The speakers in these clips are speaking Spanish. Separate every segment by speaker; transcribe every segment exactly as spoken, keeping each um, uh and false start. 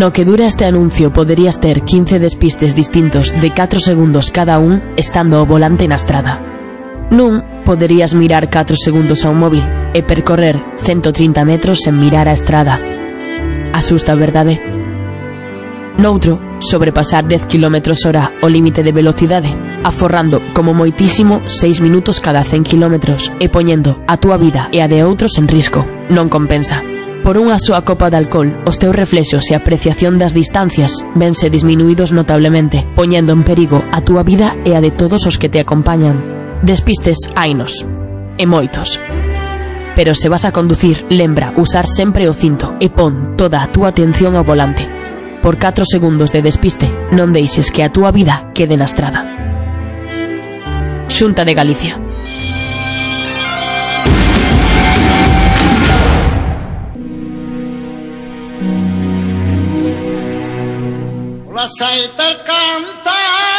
Speaker 1: No que dura este anuncio poderías ter quince despistes distintos de catro segundos cada un estando ao volante na estrada. Nun, poderías mirar catro segundos ao móvil e percorrer ciento trinta metros sen mirar a estrada. Asusta, verdade? Noutro, sobrepasar dez kilómetros hora o límite de velocidade, aforrando como moitísimo seis minutos cada cen kilómetros e poñendo a túa vida e a de outros en risco. Non compensa. Por unha súa copa de alcohol, os teus reflexos e apreciación das distancias vense disminuídos notablemente, poñendo en perigo a túa vida e a de todos os que te acompañan. Despistes hainos, e moitos. Pero se vas a conducir, lembra usar sempre o cinto e pon toda a túa atención ao volante. Por catro segundos de despiste, non deixes que a túa vida quede na estrada. Xunta de Galicia.
Speaker 2: La saeta canta.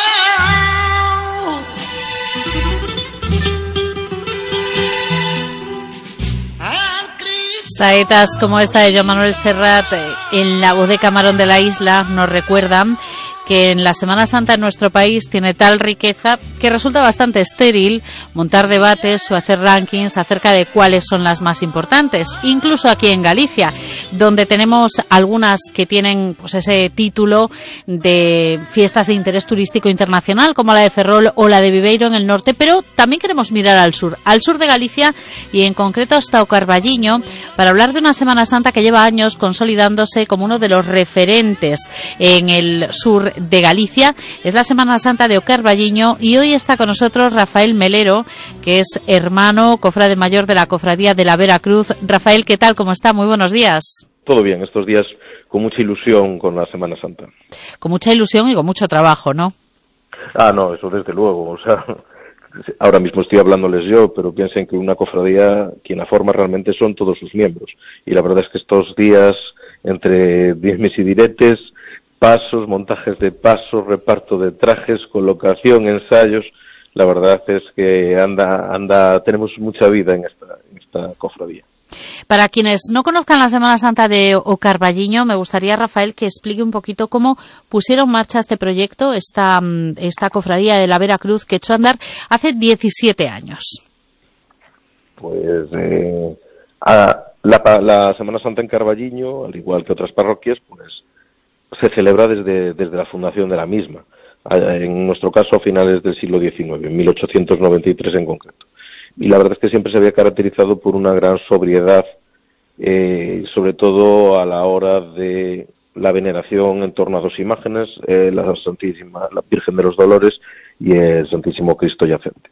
Speaker 3: Saetas como esta de Joan Manuel Serrat en la voz de Camarón de la Isla nos recuerdan que en la Semana Santa en nuestro país tiene tal riqueza que resulta bastante estéril montar debates o hacer rankings acerca de cuáles son las más importantes, incluso aquí en Galicia, donde tenemos algunas que tienen pues ese título de fiestas de interés turístico internacional, como la de Ferrol o la de Viveiro en el norte, pero también queremos mirar al sur, al sur de Galicia y en concreto hasta o Carballiño, para hablar de una Semana Santa que lleva años consolidándose como uno de los referentes en el sur de Galicia. Es la Semana Santa de O Carballiño y hoy está con nosotros Rafael Melero, que es hermano cofrade mayor de la Cofradía de la Veracruz. Rafael, ¿qué tal? ¿Cómo está? Muy buenos días.
Speaker 4: Todo bien, estos días con mucha ilusión con la Semana Santa.
Speaker 3: Con mucha ilusión y con mucho trabajo, ¿no?
Speaker 4: Ah, no, eso desde luego, o sea, ahora mismo estoy hablándoles yo, pero piensen que una cofradía, quien la forma realmente son todos sus miembros. Y la verdad es que estos días, entre dimes y diretes, pasos, montajes de pasos, reparto de trajes, colocación, ensayos, la verdad es que anda, anda, tenemos mucha vida en esta, en esta cofradía.
Speaker 3: Para quienes no conozcan la Semana Santa de O Carballiño, me gustaría, Rafael, que explique un poquito cómo pusieron en marcha este proyecto, esta, esta cofradía de la Veracruz que echó a andar hace diecisiete años.
Speaker 4: Pues eh, a, la, la Semana Santa en Carballiño, al igual que otras parroquias, pues se celebra desde, desde la fundación de la misma, en nuestro caso a finales del siglo diecinueve, en mil ochocientos noventa y tres en concreto. Y la verdad es que siempre se había caracterizado por una gran sobriedad, eh, sobre todo a la hora de la veneración en torno a dos imágenes, eh, la Santísima, la Virgen de los Dolores y el Santísimo Cristo Yacente.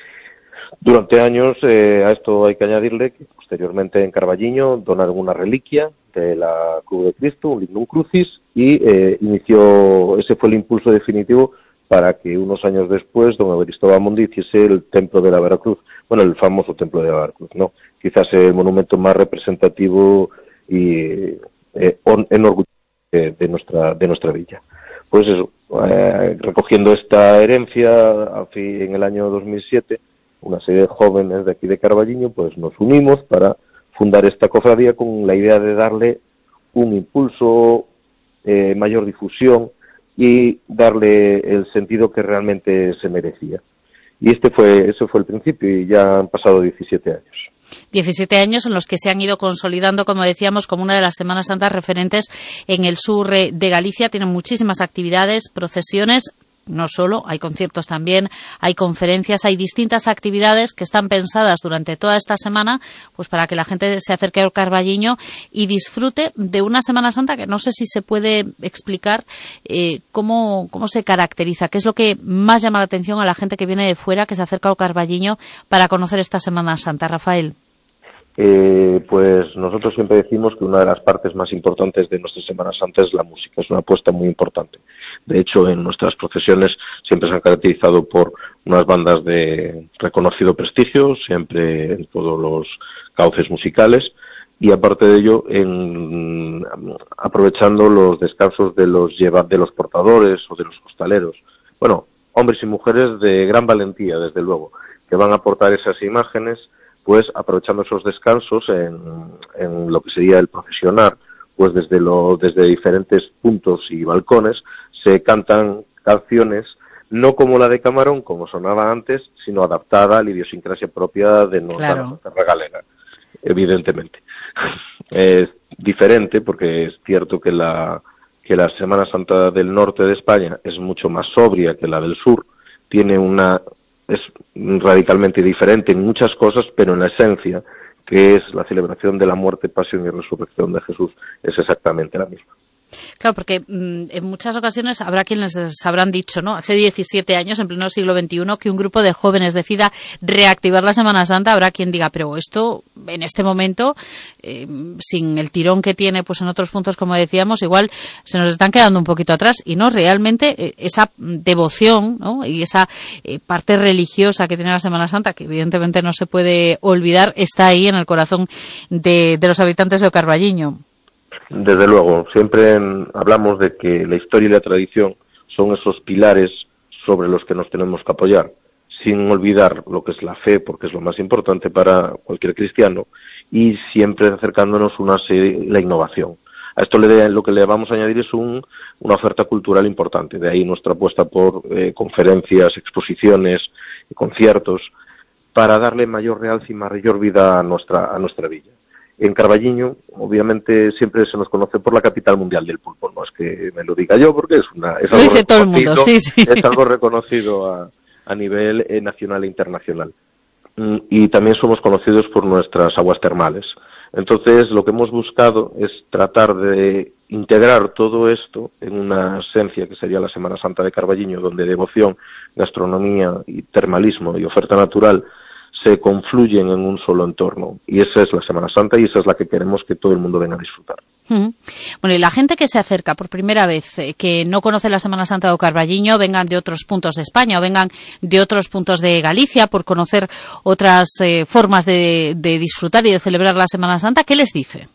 Speaker 4: Durante años, eh, a esto hay que añadirle que posteriormente en Carballiño donaron una reliquia de la Cruz de Cristo, un Lignum Crucis, y eh, inició, ese fue el impulso definitivo para que unos años después don Cristóbal Mondi hiciese el Templo de la Veracruz, bueno, el famoso Templo de la Veracruz, ¿no? Quizás el monumento más representativo y eh, enorgullecido de, de nuestra de nuestra villa. Pues eso, eh, recogiendo esta herencia, en el año dos mil siete, una serie de jóvenes de aquí de Carballiño, pues nos unimos para fundar esta cofradía con la idea de darle un impulso, eh, mayor difusión y darle el sentido que realmente se merecía. Y este fue, ese fue el principio y ya han pasado diecisiete años.
Speaker 3: diecisiete años en los que se han ido consolidando, como decíamos, como una de las Semanas Santas referentes en el sur de Galicia. Tienen muchísimas actividades, procesiones. No solo, hay conciertos también, hay conferencias, hay distintas actividades que están pensadas durante toda esta semana, pues para que la gente se acerque al Carballiño y disfrute de una Semana Santa que no sé si se puede explicar eh, cómo, cómo se caracteriza, qué es lo que más llama la atención a la gente que viene de fuera, que se acerca al Carballiño para conocer esta Semana Santa. Rafael.
Speaker 4: Eh, pues nosotros siempre decimos que una de las partes más importantes de nuestra Semana Santa es la música, es una apuesta muy importante. De hecho, en nuestras procesiones siempre se han caracterizado por unas bandas de reconocido prestigio, siempre en todos los cauces musicales, y aparte de ello, en, aprovechando los descansos de los lleva, de los portadores o de los costaleros. Bueno, hombres y mujeres de gran valentía, desde luego, que van a aportar esas imágenes, pues aprovechando esos descansos en, en lo que sería el procesionar pues desde, lo, desde diferentes puntos y balcones se cantan canciones, no como la de Camarón, como sonaba antes, sino adaptada a la idiosincrasia propia de nuestra
Speaker 3: Claro.
Speaker 4: tierra galega, evidentemente. Es diferente porque es cierto que la, que la Semana Santa del norte de España es mucho más sobria que la del sur, tiene una, es radicalmente diferente en muchas cosas, pero en la esencia, que es la celebración de la muerte, pasión y resurrección de Jesús, es exactamente la misma.
Speaker 3: Claro, porque mmm, en muchas ocasiones habrá quienes les habrán dicho, ¿no? Hace diecisiete años, en pleno siglo veintiuno, que un grupo de jóvenes decida reactivar la Semana Santa. Habrá quien diga, pero esto, en este momento, eh, sin el tirón que tiene, pues en otros puntos, como decíamos, igual se nos están quedando un poquito atrás. Y no, realmente, eh, esa devoción, ¿no? Y esa eh, parte religiosa que tiene la Semana Santa, que evidentemente no se puede olvidar, está ahí en el corazón de, de los habitantes de Carballiño.
Speaker 4: Desde luego, siempre en, hablamos de que la historia y la tradición son esos pilares sobre los que nos tenemos que apoyar, sin olvidar lo que es la fe, porque es lo más importante para cualquier cristiano, y siempre acercándonos una serie, la innovación. A esto le, lo que le vamos a añadir es un, una oferta cultural importante, de ahí nuestra apuesta por eh, conferencias, exposiciones, conciertos, para darle mayor realce y mayor vida a nuestra, a nuestra villa. En Carballiño, obviamente, siempre se nos conoce por la capital mundial del pulpo. No es que me lo diga yo, porque es una es
Speaker 3: lo
Speaker 4: algo
Speaker 3: dice todo el mundo, sí, sí.
Speaker 4: Es algo reconocido a, a nivel eh, nacional e internacional. Mm, y también somos conocidos por nuestras aguas termales. Entonces, lo que hemos buscado es tratar de integrar todo esto en una esencia que sería la Semana Santa de Carballiño, donde devoción, gastronomía y termalismo y oferta natural se confluyen en un solo entorno. Y esa es la Semana Santa y esa es la que queremos que todo el mundo venga a disfrutar.
Speaker 3: Uh-huh. Bueno, y la gente que se acerca por primera vez, eh, que no conoce la Semana Santa de Carballiño, vengan de otros puntos de España o vengan de otros puntos de Galicia por conocer otras eh, formas de, de disfrutar y de celebrar la Semana Santa, ¿qué les dice?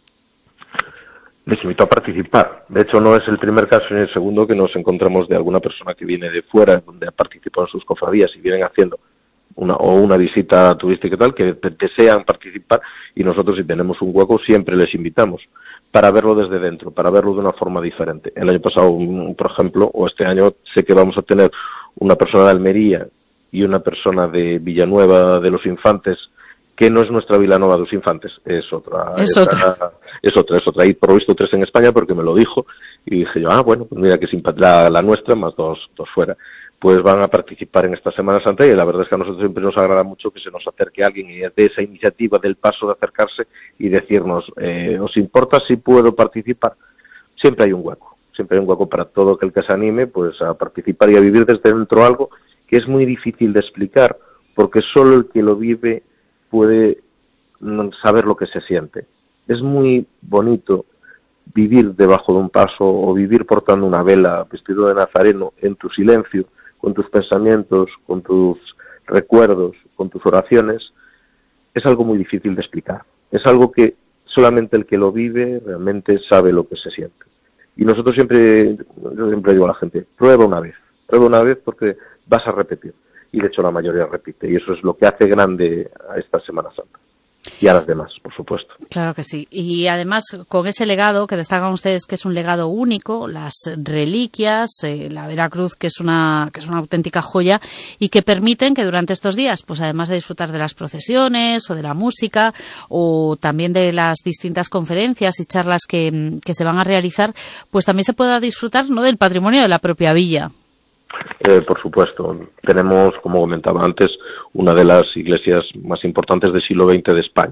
Speaker 4: Les invito a participar. De hecho, no es el primer caso ni el segundo que nos encontramos de alguna persona que viene de fuera, donde ha participado en sus cofradías y vienen haciendo una o una visita turística y tal, que desean participar, y nosotros, si tenemos un hueco, siempre les invitamos para verlo desde dentro, para verlo de una forma diferente. El año pasado, por ejemplo, o este año, sé que vamos a tener una persona de Almería y una persona de Villanueva de los Infantes, que no es nuestra Vilanova de los Infantes, es otra.
Speaker 3: Es
Speaker 4: esa,
Speaker 3: otra.
Speaker 4: Es otra, es otra. Y por lo visto tres en España porque me lo dijo, y dije yo, ah, bueno, pues mira que simpa- la, la nuestra más dos, dos fuera. Pues van a participar en esta Semana Santa, y la verdad es que a nosotros siempre nos agrada mucho que se nos acerque alguien y de esa iniciativa del paso de acercarse y decirnos, eh, ¿os importa si puedo participar? Siempre hay un hueco, siempre hay un hueco para todo aquel que se anime pues a participar y a vivir desde dentro algo que es muy difícil de explicar, porque solo el que lo vive puede saber lo que se siente. Es muy bonito vivir debajo de un paso o vivir portando una vela vestido de nazareno en tu silencio, con tus pensamientos, con tus recuerdos, con tus oraciones. Es algo muy difícil de explicar. Es algo que solamente el que lo vive realmente sabe lo que se siente. Y nosotros siempre, yo siempre digo a la gente, prueba una vez, prueba una vez porque vas a repetir. Y de hecho la mayoría repite, y eso es lo que hace grande a esta Semana Santa. Y a las demás, por supuesto.
Speaker 3: Claro que sí. Y además, con ese legado que destacan ustedes, que es un legado único, las reliquias, eh, la Veracruz, que es una que es una auténtica joya, y que permiten que durante estos días, pues además de disfrutar de las procesiones o de la música o también de las distintas conferencias y charlas que, que se van a realizar, pues también se pueda disfrutar, ¿no?, del patrimonio de la propia villa.
Speaker 4: Eh, por supuesto, tenemos, como comentaba antes, una de las iglesias más importantes del siglo veinte de España.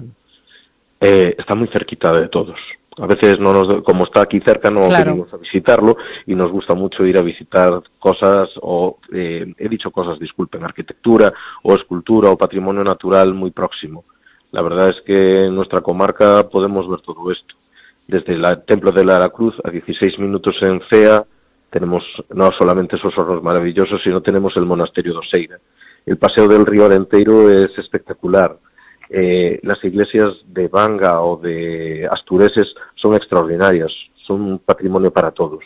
Speaker 4: Eh, está muy cerquita de todos. A veces, no nos, como está aquí cerca, no
Speaker 3: Claro.
Speaker 4: venimos a visitarlo, y nos gusta mucho ir a visitar cosas, o eh, he dicho cosas, disculpen, arquitectura o escultura o patrimonio natural muy próximo. La verdad es que en nuestra comarca podemos ver todo esto. Desde el Templo de la Veracruz a dieciséis minutos en Cea, tenemos no solamente esos hornos maravillosos, sino tenemos el monasterio de Oseira. El paseo del río Arenteiro es espectacular. Eh, las iglesias de Banga o de Astureses son extraordinarias, son un patrimonio para todos.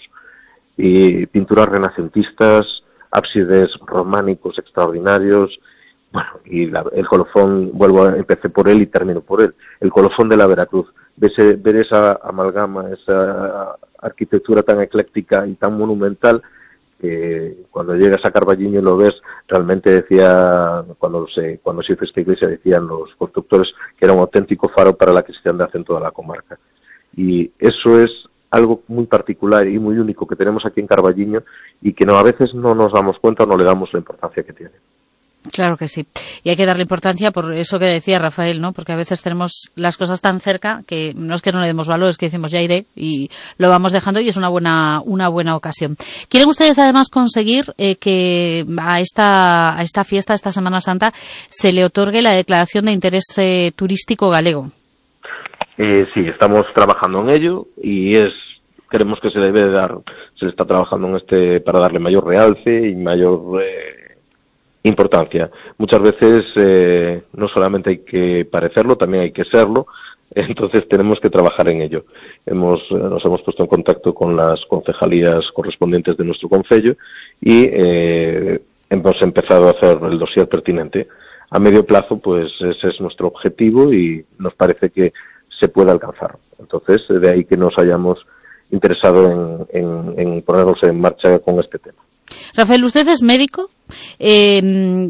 Speaker 4: Y pinturas renacentistas, ábsides románicos extraordinarios. Bueno, y la, el colofón, vuelvo a empecé por él y termino por él. El colofón de la Veracruz, ver, ver esa amalgama, esa arquitectura tan ecléctica y tan monumental, que cuando llegas a Carballiño y lo ves, realmente decía, cuando se, cuando se hizo esta iglesia, decían los constructores que era un auténtico faro para la cristiandad en toda la comarca. Y eso es algo muy particular y muy único que tenemos aquí en Carballiño y que no, a veces no nos damos cuenta o no le damos la importancia que tiene.
Speaker 3: Claro que sí. Y hay que darle importancia por eso que decía Rafael, ¿no? Porque a veces tenemos las cosas tan cerca que no es que no le demos valor, es que decimos ya iré y lo vamos dejando y es una buena una buena ocasión. ¿Quieren ustedes además conseguir eh, que a esta a esta fiesta, a esta Semana Santa, se le otorgue la declaración de interés eh, turístico galego?
Speaker 4: Eh, sí, estamos trabajando en ello y es creemos que se debe dar, se le está trabajando en este para darle mayor realce y mayor eh, importancia. Muchas veces eh, no solamente hay que parecerlo, también hay que serlo, entonces tenemos que trabajar en ello. Hemos, nos hemos puesto en contacto con las concejalías correspondientes de nuestro concello y eh, hemos empezado a hacer el dossier pertinente. A medio plazo, pues ese es nuestro objetivo y nos parece que se puede alcanzar. Entonces, de ahí que nos hayamos interesado en, en, en ponernos en marcha con este tema.
Speaker 3: Rafael, usted es médico eh,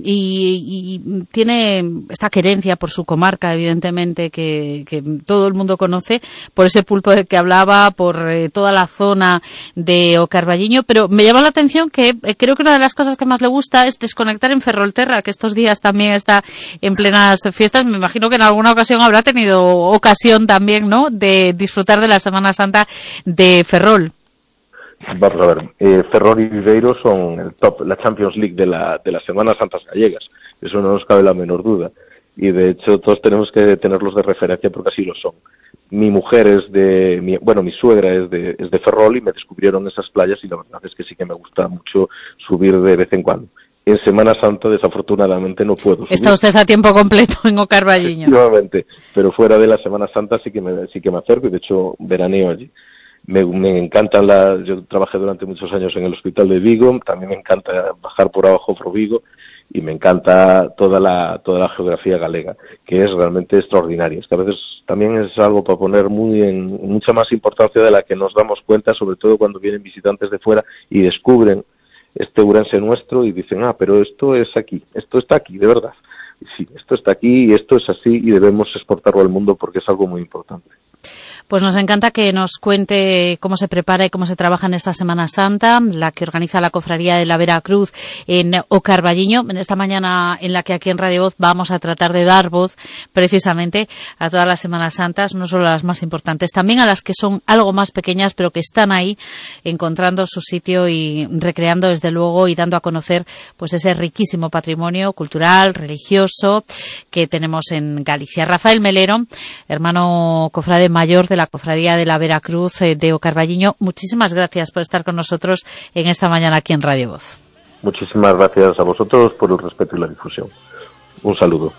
Speaker 3: y, y tiene esta querencia por su comarca, evidentemente, que, que todo el mundo conoce, por ese pulpo del que hablaba, por eh, toda la zona de O Carballiño, pero me llama la atención que eh, creo que una de las cosas que más le gusta es desconectar en Ferrolterra, que estos días también está en plenas fiestas. Me imagino que en alguna ocasión habrá tenido ocasión también, ¿no?, de disfrutar de la Semana Santa de Ferrol.
Speaker 4: Vamos a ver, eh, Ferrol y Viveiro son el top, la Champions League de la de las Semanas Santas gallegas, eso no nos cabe la menor duda, y de hecho todos tenemos que tenerlos de referencia porque así lo son. Mi mujer es de, mi, bueno, mi suegra es de, es de Ferrol y me descubrieron esas playas y la verdad es que sí que me gusta mucho subir de vez en cuando. En Semana Santa, desafortunadamente, no puedo subir.
Speaker 3: Está usted a tiempo completo en O Carballiño.
Speaker 4: Efectivamente, pero fuera de la Semana Santa sí que me, sí que me acerco y de hecho veraneo allí. Me, me encantan las, yo trabajé durante muchos años en el hospital de Vigo, también me encanta bajar por abajo por Vigo y me encanta toda la, toda la geografía galega, que es realmente extraordinaria. Es que a veces también es algo para poner muy en, mucha más importancia de la que nos damos cuenta, sobre todo cuando vienen visitantes de fuera y descubren este Ourense nuestro y dicen, ah, pero esto es aquí, esto está aquí, de verdad. Y sí, esto está aquí y esto es así y debemos exportarlo al mundo porque es algo muy importante.
Speaker 3: Pues nos encanta que nos cuente cómo se prepara y cómo se trabaja en esta Semana Santa, la que organiza la Cofradía de la Veracruz en O Carballiño, en esta mañana en la que aquí en Radio Voz vamos a tratar de dar voz precisamente a todas las Semanas Santas, no solo a las más importantes, también a las que son algo más pequeñas, pero que están ahí encontrando su sitio y recreando desde luego y dando a conocer pues ese riquísimo patrimonio cultural, religioso que tenemos en Galicia. Rafael Melero, hermano cofrade mayor de la Cofradía de la Veracruz de O Carballiño, muchísimas gracias por estar con nosotros en esta mañana aquí en Radio Voz.
Speaker 4: Muchísimas gracias a vosotros por el respeto y la difusión. Un saludo.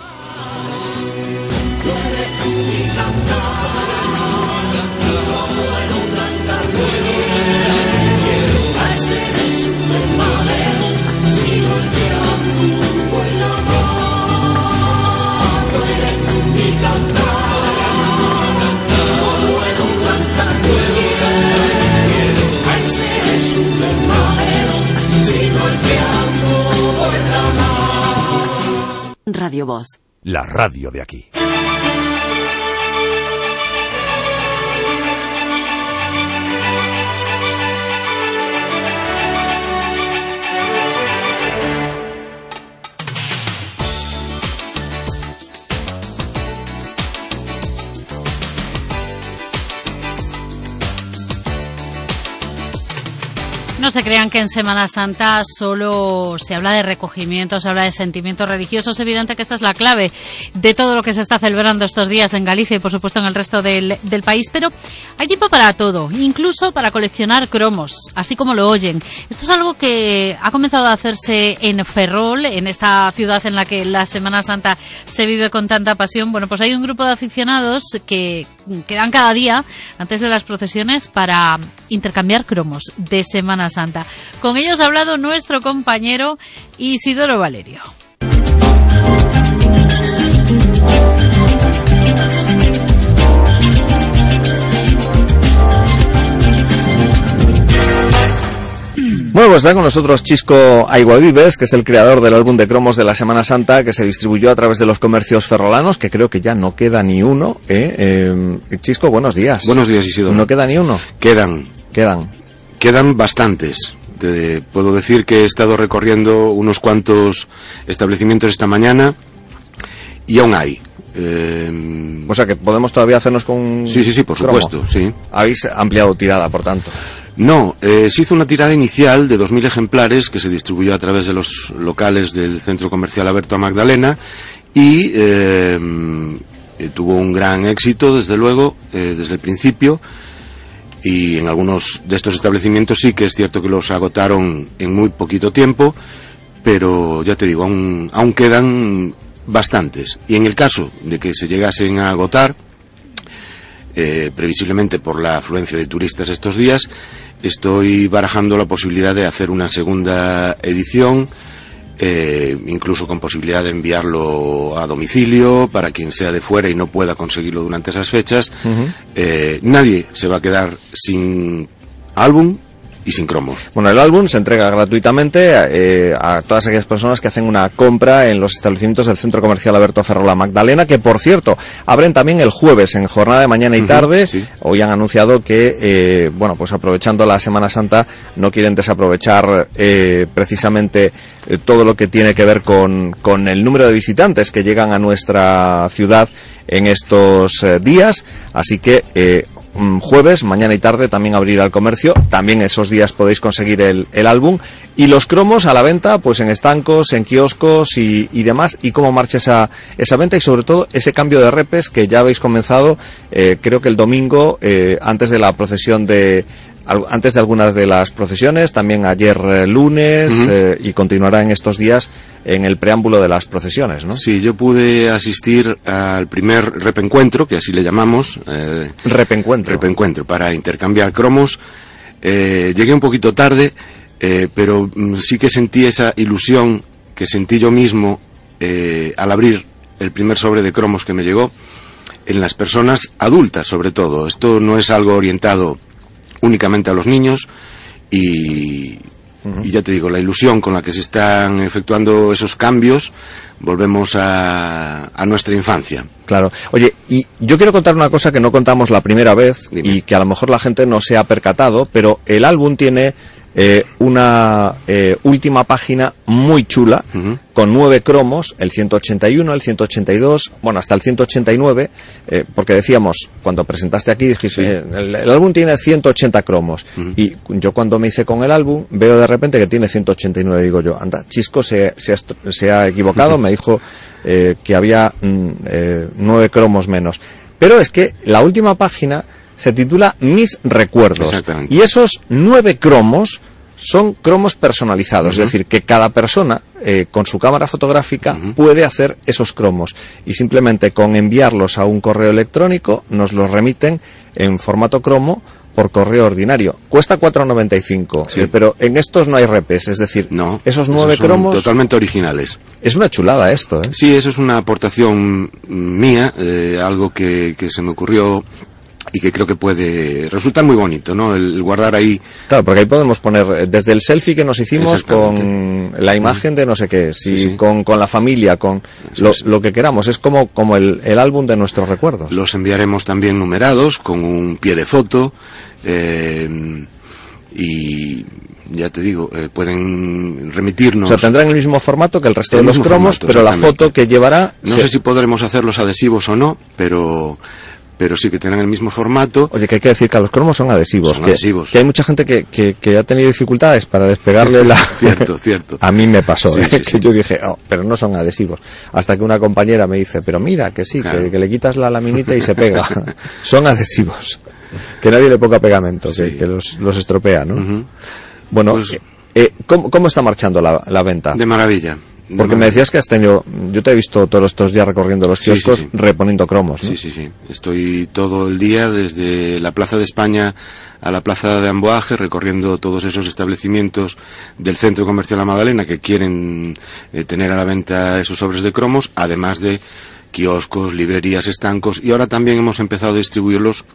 Speaker 5: Radio Voz.
Speaker 6: La radio de aquí.
Speaker 3: No se crean que en Semana Santa solo se habla de recogimiento, se habla de sentimientos religiosos. Es evidente que esta es la clave de todo lo que se está celebrando estos días en Galicia y, por supuesto, en el resto del, del país. Pero hay tiempo para todo, incluso para coleccionar cromos, así como lo oyen. Esto es algo que ha comenzado a hacerse en Ferrol, en esta ciudad en la que la Semana Santa se vive con tanta pasión. Bueno, pues hay un grupo de aficionados que quedan cada día antes de las procesiones para intercambiar cromos de Semana Santa. Con ellos ha hablado nuestro compañero Isidoro Valerio.
Speaker 5: pues está con nosotros Chisco Aiguavives, que es el creador del álbum de cromos de la Semana Santa, que se distribuyó a través de los comercios ferrolanos, que creo que ya no queda ni uno. ¿eh? Eh, Chisco, buenos días.
Speaker 6: Buenos días, Isidoro.
Speaker 5: ¿No queda ni uno?
Speaker 6: Quedan.
Speaker 5: Quedan.
Speaker 6: Quedan bastantes. Te puedo decir que he estado recorriendo unos cuantos establecimientos esta mañana y aún hay. Eh...
Speaker 5: O sea que podemos todavía hacernos con...
Speaker 6: Sí, sí, sí, por
Speaker 5: cromo.
Speaker 6: supuesto, sí.
Speaker 5: Habéis ampliado tirada, por tanto.
Speaker 6: No, eh, se hizo una tirada inicial de dos mil ejemplares que se distribuyó a través de los locales del Centro Comercial Alberto Magdalena y eh, eh, tuvo un gran éxito, desde luego, eh, desde el principio, y en algunos de estos establecimientos sí que es cierto que los agotaron en muy poquito tiempo, pero ya te digo, aún, aún quedan bastantes. Y en el caso de que se llegasen a agotar, eh, previsiblemente por la afluencia de turistas estos días, estoy barajando la posibilidad de hacer una segunda edición, eh, incluso con posibilidad de enviarlo a domicilio para quien sea de fuera y no pueda conseguirlo durante esas fechas. Uh-huh. eh, nadie se va a quedar sin álbum y sin cromos.
Speaker 5: Bueno, el álbum se entrega gratuitamente eh, a todas aquellas personas que hacen una compra en los establecimientos del Centro Comercial Alberto Ferrola Magdalena, que por cierto abren también el jueves en jornada de mañana y tarde. Uh-huh, sí. Hoy han anunciado que, eh, bueno, pues aprovechando la Semana Santa no quieren desaprovechar eh, precisamente eh, todo lo que tiene que ver con, con el número de visitantes que llegan a nuestra ciudad en estos eh, días, así que eh, jueves, mañana y tarde también abrirá el comercio. También esos días podéis conseguir el, el álbum y los cromos a la venta, pues en estancos, en kioscos y, y demás. Y cómo marcha esa, esa venta y sobre todo ese cambio de repes que ya habéis comenzado, eh, creo que el domingo, eh, antes de la procesión de antes de algunas de las procesiones, también ayer eh, lunes, uh-huh. eh, y continuará en estos días en el preámbulo de las procesiones, ¿no?
Speaker 6: Sí, yo pude asistir al primer repencuentro, que así le llamamos. Eh,
Speaker 5: repencuentro.
Speaker 6: Repencuentro, para intercambiar cromos. Eh, llegué un poquito tarde, eh, pero mm, sí que sentí esa ilusión que sentí yo mismo eh, al abrir el primer sobre de cromos que me llegó, en las personas adultas sobre todo. Esto no es algo orientado únicamente a los niños y, uh-huh. y ya te digo, la ilusión con la que se están efectuando esos cambios, volvemos a, a nuestra infancia.
Speaker 5: Claro. Oye, y yo quiero contar una cosa que no contamos la primera vez. Dime. Y que a lo mejor la gente no se ha percatado, pero el álbum tiene eh, una eh, última página muy chula, uh-huh. con nueve cromos, el ciento ochenta y uno, el ciento ochenta y dos, bueno, hasta el ciento ochenta y nueve, eh, porque decíamos, cuando presentaste aquí, dijiste, sí. eh, el, el álbum tiene ciento ochenta cromos, uh-huh. y yo cuando me hice con el álbum, veo de repente que tiene ciento ochenta y nueve, digo yo, anda, Chisco se, se, ha, se ha equivocado, uh-huh. me dijo eh, que había mm, eh, nueve cromos menos. Pero es que la última página se titula Mis Recuerdos. Y esos nueve cromos son cromos personalizados, uh-huh. es decir, que cada persona eh, con su cámara fotográfica uh-huh. puede hacer esos cromos y simplemente con enviarlos a un correo electrónico nos los remiten en formato cromo por correo ordinario. Cuesta cuatro noventa y cinco, sí. eh, pero en estos no hay repes, es decir,
Speaker 6: no,
Speaker 5: esos nueve
Speaker 6: son
Speaker 5: cromos
Speaker 6: totalmente originales.
Speaker 5: Es una chulada esto, ¿eh?
Speaker 6: Sí, eso es una aportación mía, eh, algo que, que se me ocurrió y que creo que puede resultar muy bonito, ¿no? El guardar ahí...
Speaker 5: Claro, porque ahí podemos poner desde el selfie que nos hicimos con la imagen de no sé qué, si sí, sí. Con, con la familia, con lo, lo que queramos. Es como, como el, el álbum de nuestros recuerdos.
Speaker 6: Los enviaremos también numerados, con un pie de foto, eh, y... ya te digo, eh, pueden remitirnos...
Speaker 5: O sea, tendrán el mismo formato que el resto el de los cromos, formato, pero la foto que llevará...
Speaker 6: No se... sé si podremos hacer los adhesivos o no, pero... pero sí que tienen el mismo formato.
Speaker 5: Oye, que hay que decir que los cromos son adhesivos.
Speaker 6: Son
Speaker 5: que,
Speaker 6: adhesivos.
Speaker 5: Que hay mucha gente que, que, que ha tenido dificultades para despegarle la...
Speaker 6: Cierto, cierto.
Speaker 5: A mí me pasó,
Speaker 6: sí,
Speaker 5: ¿eh?
Speaker 6: sí,
Speaker 5: que
Speaker 6: sí.
Speaker 5: yo dije, oh, pero no son adhesivos. Hasta que una compañera me dice, pero mira, que sí, claro. que, que le quitas la laminita y se pega. Son adhesivos. Que nadie le ponga pegamento, sí. que, que los, los estropea, ¿no? Uh-huh. Bueno, pues, eh, ¿cómo, ¿cómo está marchando la, la venta?
Speaker 6: De maravilla.
Speaker 5: Porque me decías que has tenido... Yo te he visto todos estos días recorriendo los kioscos, sí, sí, sí. reponiendo cromos, ¿no?
Speaker 6: Sí, sí, sí. Estoy todo el día desde la Plaza de España a la Plaza de Amboaje, recorriendo todos esos establecimientos del Centro Comercial La Magdalena que quieren eh, tener a la venta esos sobres de cromos, además de kioscos, librerías, estancos, y ahora también hemos empezado a distribuirlos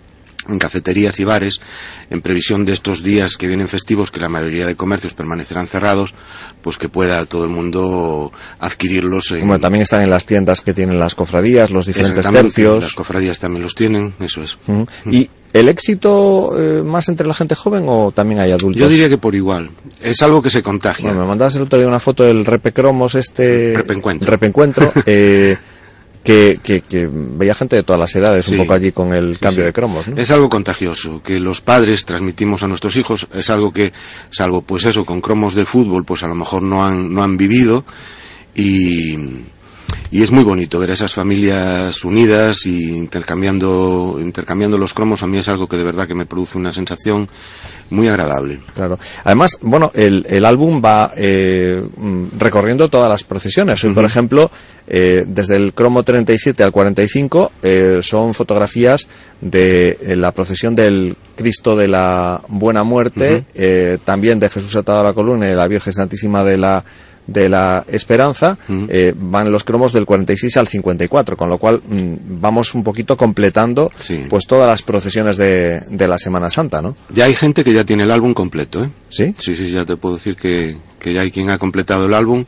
Speaker 6: en cafeterías y bares, en previsión de estos días que vienen festivos, que la mayoría de comercios permanecerán cerrados, pues que pueda todo el mundo adquirirlos. En...
Speaker 5: Bueno, también están en las tiendas que tienen las cofradías, los diferentes tercios.
Speaker 6: Las cofradías también los tienen, eso es.
Speaker 5: Uh-huh. ¿Y el éxito eh, más entre la gente joven o también hay adultos?
Speaker 6: Yo diría que por igual. Es algo que se contagia.
Speaker 5: Bueno, me mandabas el otro día una foto del Repecromos, este...
Speaker 6: Repencuentro.
Speaker 5: Repencuentro, eh... Que, que, que veía gente de todas las edades, sí, un poco allí con el cambio sí, sí. de cromos, ¿no?
Speaker 6: Es algo contagioso, que los padres transmitimos a nuestros hijos, es algo que, salvo pues eso, con cromos de fútbol, pues a lo mejor no han, no han vivido, y, y es muy bonito ver a esas familias unidas y intercambiando, intercambiando los cromos. A mí es algo que de verdad que me produce una sensación muy agradable.
Speaker 5: Claro. Además, bueno, el, el álbum va eh, recorriendo todas las procesiones. Hoy, uh-huh. por ejemplo, eh, desde el cromo treinta y siete al cuarenta y cinco eh, son fotografías de eh, la procesión del Cristo de la Buena Muerte, uh-huh. eh, también de Jesús atado a la columna y de la Virgen Santísima de la de la Esperanza. Uh-huh. eh, van los cromos del cuarenta y seis al cincuenta y cuatro, con lo cual mmm, vamos un poquito completando sí. pues todas las procesiones de, de la Semana Santa, ¿no?
Speaker 6: Ya hay gente que ya tiene el álbum completo, ¿eh?
Speaker 5: ¿Sí?
Speaker 6: Sí, sí, ya te puedo decir que, que ya hay quien ha completado el álbum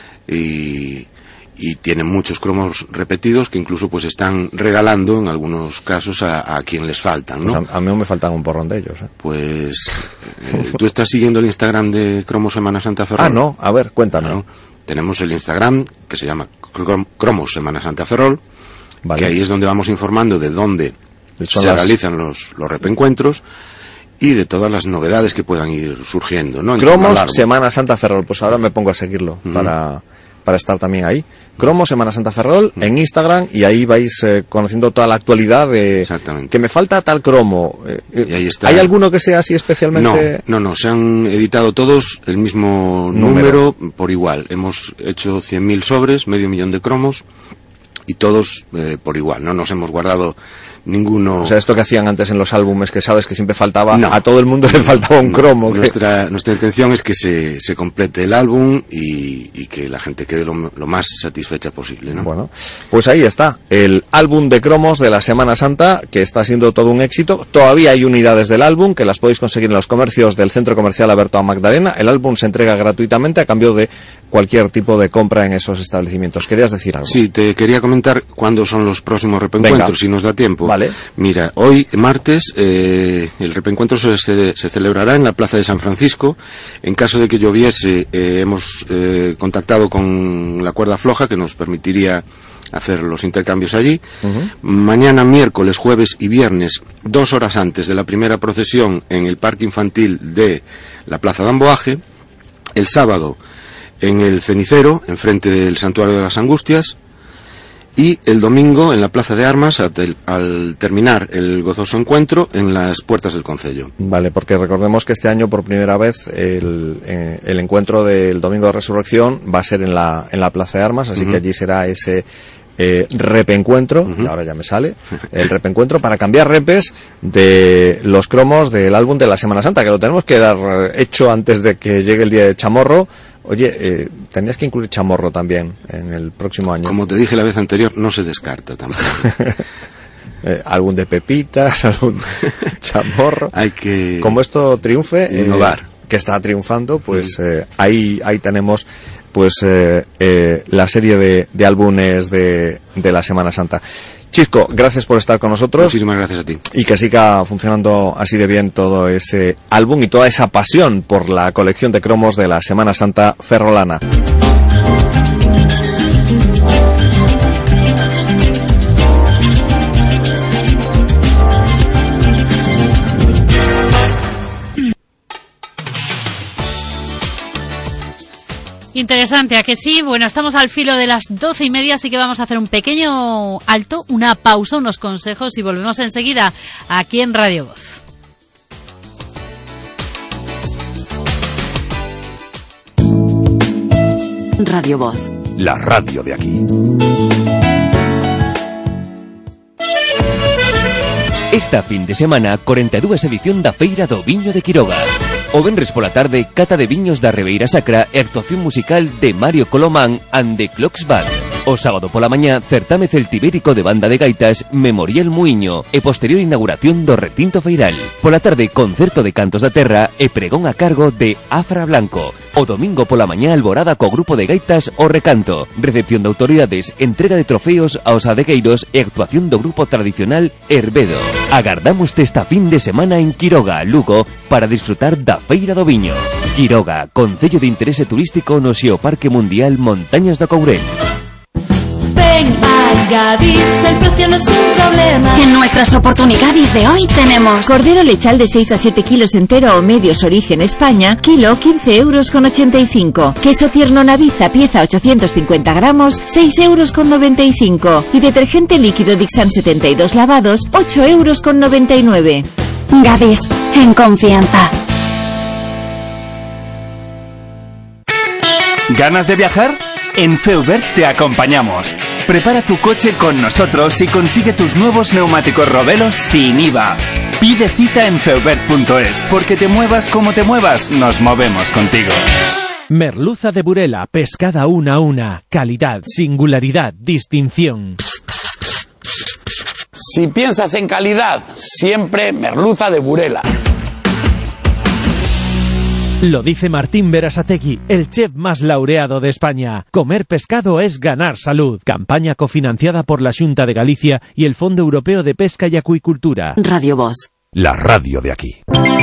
Speaker 6: y, y tienen muchos cromos repetidos que incluso pues están regalando en algunos casos a, a quien les faltan, ¿no?
Speaker 5: Pues a, a mí me faltan un porrón de ellos, ¿eh?
Speaker 6: Pues eh, tú estás siguiendo el Instagram de Cromos Semana Santa Ferrol.
Speaker 5: Ah, no, a ver, cuéntame.
Speaker 6: Claro. Tenemos el Instagram que se llama Cromos Semana Santa Ferrol, vale. que ahí es donde vamos informando de dónde Son se las... realizan los, los repencuentros y de todas las novedades que puedan ir surgiendo, ¿no?
Speaker 5: Cromos Semana Santa Ferrol, pues ahora me pongo a seguirlo uh-huh. para... para estar también ahí. Cromo, Semana Santa Ferrol, mm. en Instagram, y ahí vais eh, conociendo toda la actualidad de...
Speaker 6: Exactamente.
Speaker 5: Que me falta tal cromo. Eh,
Speaker 6: y ahí está.
Speaker 5: ¿Hay alguno que sea así especialmente...?
Speaker 6: No, no, no, se han editado todos el mismo número, número por igual. Hemos hecho cien mil sobres, medio millón de cromos, y todos eh, por igual. No nos hemos guardado ninguno.
Speaker 5: O sea, esto que hacían antes en los álbumes, que sabes que siempre faltaba, no. a todo el mundo le faltaba un cromo.
Speaker 6: No. Nuestra, nuestra intención es que se, se complete el álbum y, y que la gente quede lo, lo más satisfecha posible, ¿no?
Speaker 5: Bueno, pues ahí está, el álbum de cromos de la Semana Santa, que está siendo todo un éxito. Todavía hay unidades del álbum que las podéis conseguir en los comercios del Centro Comercial Alberto Magdalena. El álbum se entrega gratuitamente a cambio de cualquier tipo de compra en esos establecimientos. ¿Querías decir algo?
Speaker 6: Sí, te quería comentar cuándo son los próximos repencuentros, Venga. si nos da tiempo.
Speaker 5: Vale.
Speaker 6: Mira, hoy, martes, eh, el repencuentro se, se, se celebrará en la Plaza de San Francisco. En caso de que lloviese, eh, hemos eh, contactado con la cuerda floja, que nos permitiría hacer los intercambios allí. Uh-huh. Mañana, miércoles, jueves y viernes, dos horas antes de la primera procesión, en el parque infantil de la Plaza de Amboaje. El sábado, en el cenicero, enfrente del Santuario de las Angustias. Y el domingo en la Plaza de Armas, al, al terminar el gozoso encuentro, en las puertas del concello.
Speaker 5: Vale, porque recordemos que este año por primera vez el, eh, el encuentro del Domingo de Resurrección va a ser en la, en la Plaza de Armas, así uh-huh. que allí será ese eh, repencuentro, uh-huh. ahora ya me sale, el repencuentro para cambiar repes de los cromos del álbum de la Semana Santa, que lo tenemos que dar hecho antes de que llegue el día de Chamorro. Oye, eh, tenías que incluir Chamorro también en el próximo año.
Speaker 6: Como te dije la vez anterior, no se descarta tampoco.
Speaker 5: eh, algún de pepitas, algún Chamorro.
Speaker 6: Hay que
Speaker 5: como esto triunfe,
Speaker 6: innovar.
Speaker 5: Eh, que está triunfando, pues eh, ahí ahí tenemos pues eh, eh, la serie de, de álbumes de, de la Semana Santa. Chisco, gracias por estar con nosotros.
Speaker 6: Muchísimas gracias a ti.
Speaker 5: Y que siga funcionando así de bien todo ese álbum y toda esa pasión por la colección de cromos de la Semana Santa ferrolana.
Speaker 3: Interesante, ¿a que sí? Bueno, estamos al filo de las doce y media, así que vamos a hacer un pequeño alto, una pausa, unos consejos y volvemos enseguida aquí en Radio Voz.
Speaker 7: Radio Voz.
Speaker 8: La radio de aquí. Esta fin de semana, cuarenta e dúas edición da Feira do Viño de Quiroga. O venres pola tarde, cata de viños da Ribeira Sacra e actuación musical de Mario Colomán and the Clocks Band. O sábado pola mañá, certame celtibérico de banda de gaitas Memorial Muiño e posterior inauguración do recinto feiral. Pola tarde, concerto de cantos da terra e pregón a cargo de Afra Blanco. O domingo pola mañá, alborada co grupo de gaitas O Recanto. Recepción de autoridades, entrega de trofeos aos adegueiros e actuación do grupo tradicional Herbedo. Agardámoste esta fin de semana en Quiroga, Lugo, para disfrutar da Feira do Viño. Quiroga, concello de interese turístico no Xeoparque Mundial Montañas do Courel.
Speaker 7: Ven a Gadis, el precio no es un problema.
Speaker 9: En nuestras oportunidades de hoy tenemos
Speaker 10: cordero lechal de seis a siete kilos entero o medios origen España, kilo quince euros con ochenta y cinco. Queso tierno Naviza, pieza ochocientos cincuenta gramos, seis euros con noventa y cinco. Y detergente líquido Dixan setenta y dos lavados, ocho euros con noventa y nueve.
Speaker 9: Gadis, en confianza.
Speaker 11: ¿Ganas de viajar? En Feubert te acompañamos. Prepara tu coche con nosotros y consigue tus nuevos neumáticos Robelo sin I V A. Pide cita en feubert punto es, porque te muevas como te muevas, nos movemos contigo.
Speaker 12: Merluza de Burela, pescada una a una. Calidad, singularidad, distinción.
Speaker 13: Si piensas en calidad, siempre Merluza de Burela.
Speaker 12: Lo dice Martín Berasategui, el chef más laureado de España. Comer pescado es ganar salud. Campaña cofinanciada por la Xunta de Galicia y el Fondo Europeo de Pesca y Acuicultura.
Speaker 9: Radio Voz.
Speaker 14: La radio de aquí.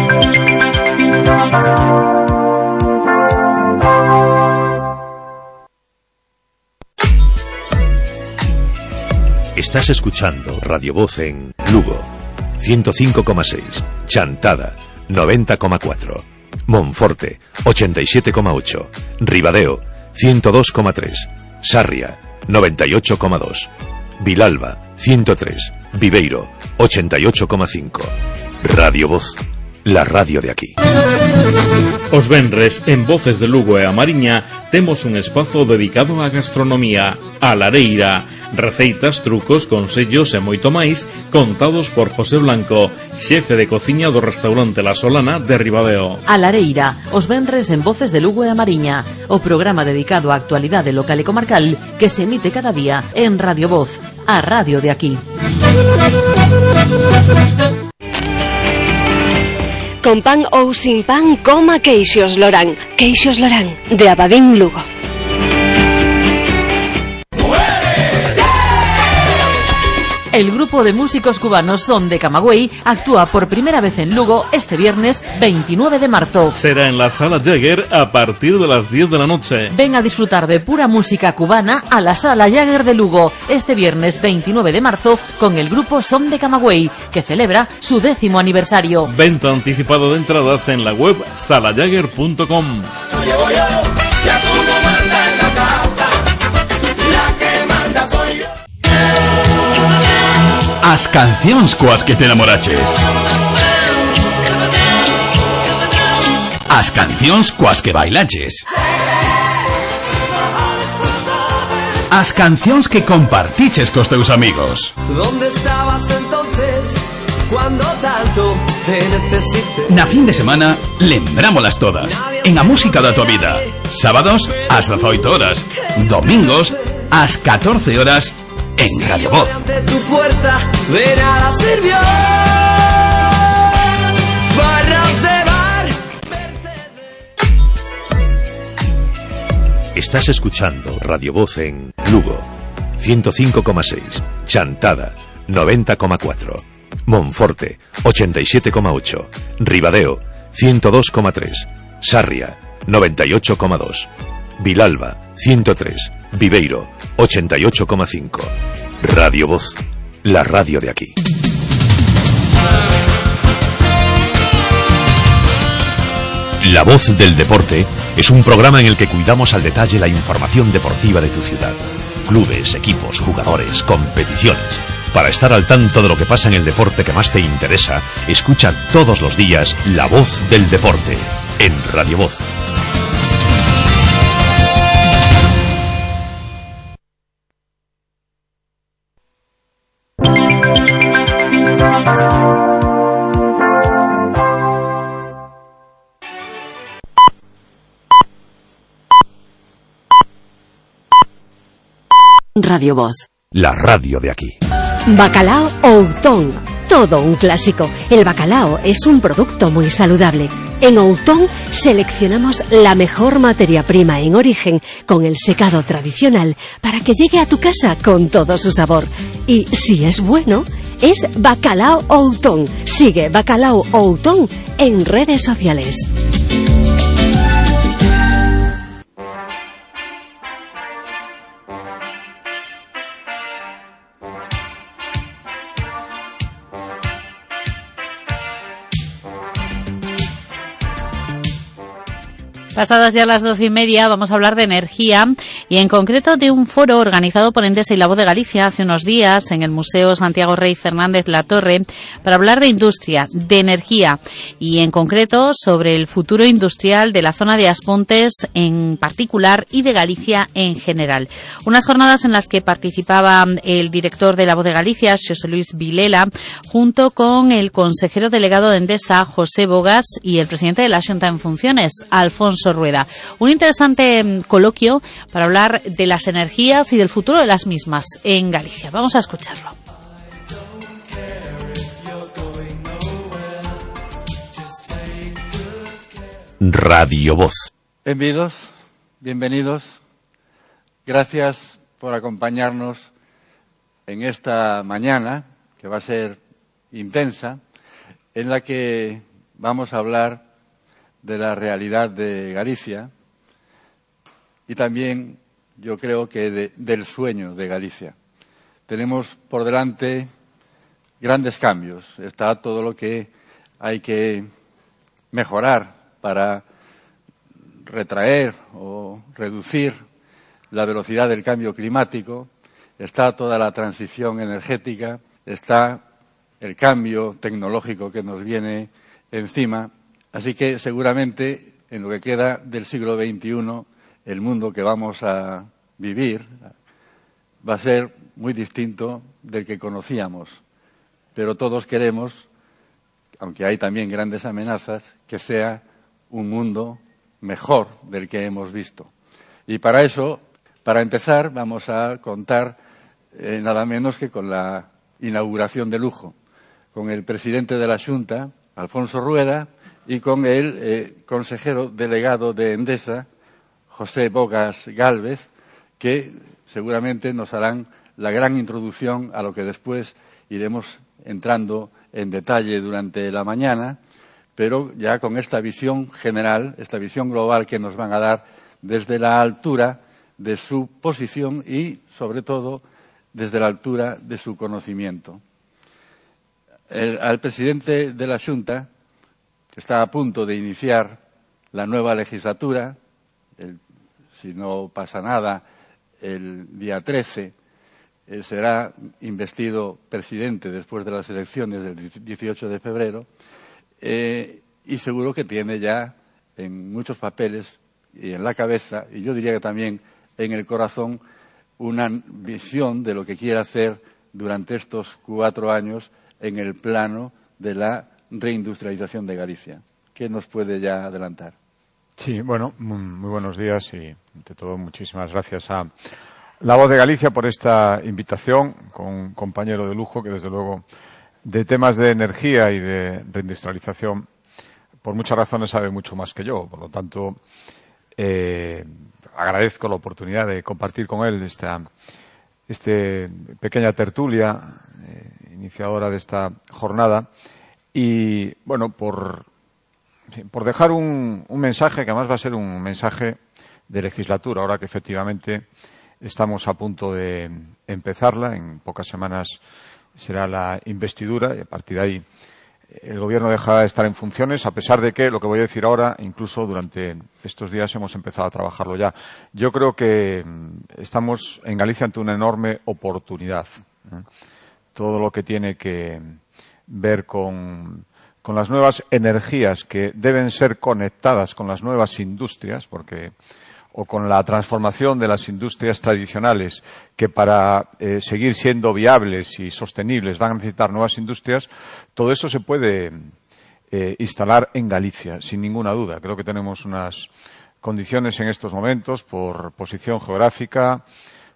Speaker 14: Estás escuchando Radio Voz en Lugo, ciento cinco coma seis, Chantada, noventa coma cuatro. Monforte, ochenta y siete coma ocho. Ribadeo, ciento dos coma tres. Sarria, noventa y ocho coma dos. Vilalba, ciento tres. Viveiro, ochenta y ocho coma cinco. Radio Voz, la radio de aquí.
Speaker 15: Os venres, en Voces de Lugo e a Mariña, temos un espazo dedicado á gastronomía, a Lareira. Receitas, trucos, consellos e moito máis contados por José Blanco, xefe de cociña do restaurante La Solana de Ribadeo.
Speaker 16: A Lareira, os venres en Voces de Lugo e a Mariña, o programa dedicado á actualidade local e comarcal que se emite cada día en Radio Voz, a radio de aquí.
Speaker 17: Con pan ou sin pan, coma Queixos Lorán. Queixos Lorán, de Abadín, Lugo.
Speaker 16: El grupo de músicos cubanos Son de Camagüey actúa por primera vez en Lugo este viernes veintinueve de marzo.
Speaker 15: Será en la Sala Jagger a partir de las diez de la noche.
Speaker 16: Ven a disfrutar de pura música cubana a la Sala Jagger de Lugo este viernes veintinueve de marzo con el grupo Son de Camagüey, que celebra su décimo aniversario.
Speaker 15: Venta anticipada de entradas en la web sala jagger punto com.
Speaker 11: As cancións coas que te enamoraches. As cancións coas que bailaches. As cancións que compartiches cos teus amigos.
Speaker 18: ¿Dónde estabas entonces cuando tanto te necesité?
Speaker 11: Na fin de semana, lembrámolas todas. En a música da tua vida. Sábados, ás dezoito horas. Domingos, ás catorce horas. En Radio Voz.
Speaker 18: Tu puerta de nada sirvió. Barras de bar.
Speaker 14: Estás escuchando Radio Voz en Lugo, ciento cinco coma seis. Chantada, noventa coma cuatro. Monforte, ochenta y siete coma ocho. Ribadeo, ciento dos coma tres. Sarria, noventa y ocho coma dos. Vilalba, ciento tres. Viveiro, ochenta y ocho coma cinco. Radio Voz, la radio de aquí. La Voz del Deporte es un programa en el que cuidamos al detalle la información deportiva de tu ciudad. Clubes, equipos, jugadores, competiciones. Para estar al tanto de lo que pasa en el deporte que más te interesa, escucha todos los días La Voz del Deporte en Radio Voz.
Speaker 9: Radio Voz.
Speaker 14: La radio de aquí.
Speaker 17: Bacalao Outón, todo un clásico. El bacalao es un producto muy saludable. En Outón seleccionamos la mejor materia prima en origen con el secado tradicional para que llegue a tu casa con todo su sabor. Y si es bueno, es Bacalao Outón. Sigue Bacalao Outón en redes sociales.
Speaker 3: Pasadas ya las doce y media, vamos a hablar de energía y en concreto de un foro organizado por Endesa y La Voz de Galicia hace unos días en el Museo Santiago Rey Fernández La Torre para hablar de industria, de energía y en concreto sobre el futuro industrial de la zona de Aspontes en particular y de Galicia en general. Unas jornadas en las que participaba el director de La Voz de Galicia, José Luis Vilela, junto con el consejero delegado de Endesa, José Bogas, y el presidente de la Xunta en funciones, Alfonso Rueda. Un interesante coloquio para hablar de las energías y del futuro de las mismas en Galicia. Vamos a escucharlo.
Speaker 14: Radio Voz.
Speaker 19: Bienvenidos, bienvenidos. Gracias por acompañarnos en esta mañana, que va a ser intensa, en la que vamos a hablar de la realidad de Galicia y también, yo creo que de, del sueño de Galicia. Tenemos por delante grandes cambios. Está todo lo que hay que mejorar para retraer o reducir la velocidad del cambio climático. Está toda la transición energética. Está el cambio tecnológico que nos viene encima. Así que seguramente en lo que queda del siglo veintiuno el mundo que vamos a vivir va a ser muy distinto del que conocíamos. Pero todos queremos, aunque hay también grandes amenazas, que sea un mundo mejor del que hemos visto. Y para eso, para empezar, vamos a contar eh, nada menos que con la inauguración de lujo, con el presidente de la Xunta, Alfonso Rueda, y con el eh, consejero delegado de Endesa, José Bogas Gálvez, que seguramente nos harán la gran introducción a lo que después iremos entrando en detalle durante la mañana, pero ya con esta visión general, esta visión global que nos van a dar desde la altura de su posición y, sobre todo, desde la altura de su conocimiento. El, al presidente de la Xunta, que está a punto de iniciar la nueva legislatura, el, si no pasa nada, el día trece eh, será investido presidente después de las elecciones del dieciocho de febrero, eh, y seguro que tiene ya en muchos papeles y en la cabeza, y yo diría que también en el corazón, una visión de lo que quiere hacer durante estos cuatro años en el plano de la reindustrialización de Galicia. ¿Qué nos puede ya adelantar?
Speaker 20: Sí, bueno, muy, muy buenos días y, ante todo, muchísimas gracias a La Voz de Galicia por esta invitación, con un compañero de lujo que, desde luego, de temas de energía y de reindustrialización, por muchas razones sabe mucho más que yo. Por lo tanto, eh, agradezco la oportunidad de compartir con él esta este pequeña tertulia eh, iniciadora de esta jornada. Y, bueno, por, por dejar un, un mensaje que además va a ser un mensaje de legislatura, ahora que efectivamente estamos a punto de empezarla. En pocas semanas será la investidura y a partir de ahí el Gobierno dejará de estar en funciones, a pesar de que, lo que voy a decir ahora, incluso durante estos días hemos empezado a trabajarlo ya. Yo creo que estamos en Galicia ante una enorme oportunidad, ¿eh? Todo lo que tiene que ver con, con las nuevas energías que deben ser conectadas con las nuevas industrias, porque o con la transformación de las industrias tradicionales, que para eh, seguir siendo viables y sostenibles van a necesitar nuevas industrias. Todo eso se puede eh, instalar en Galicia, sin ninguna duda. Creo que tenemos unas condiciones en estos momentos, por posición geográfica,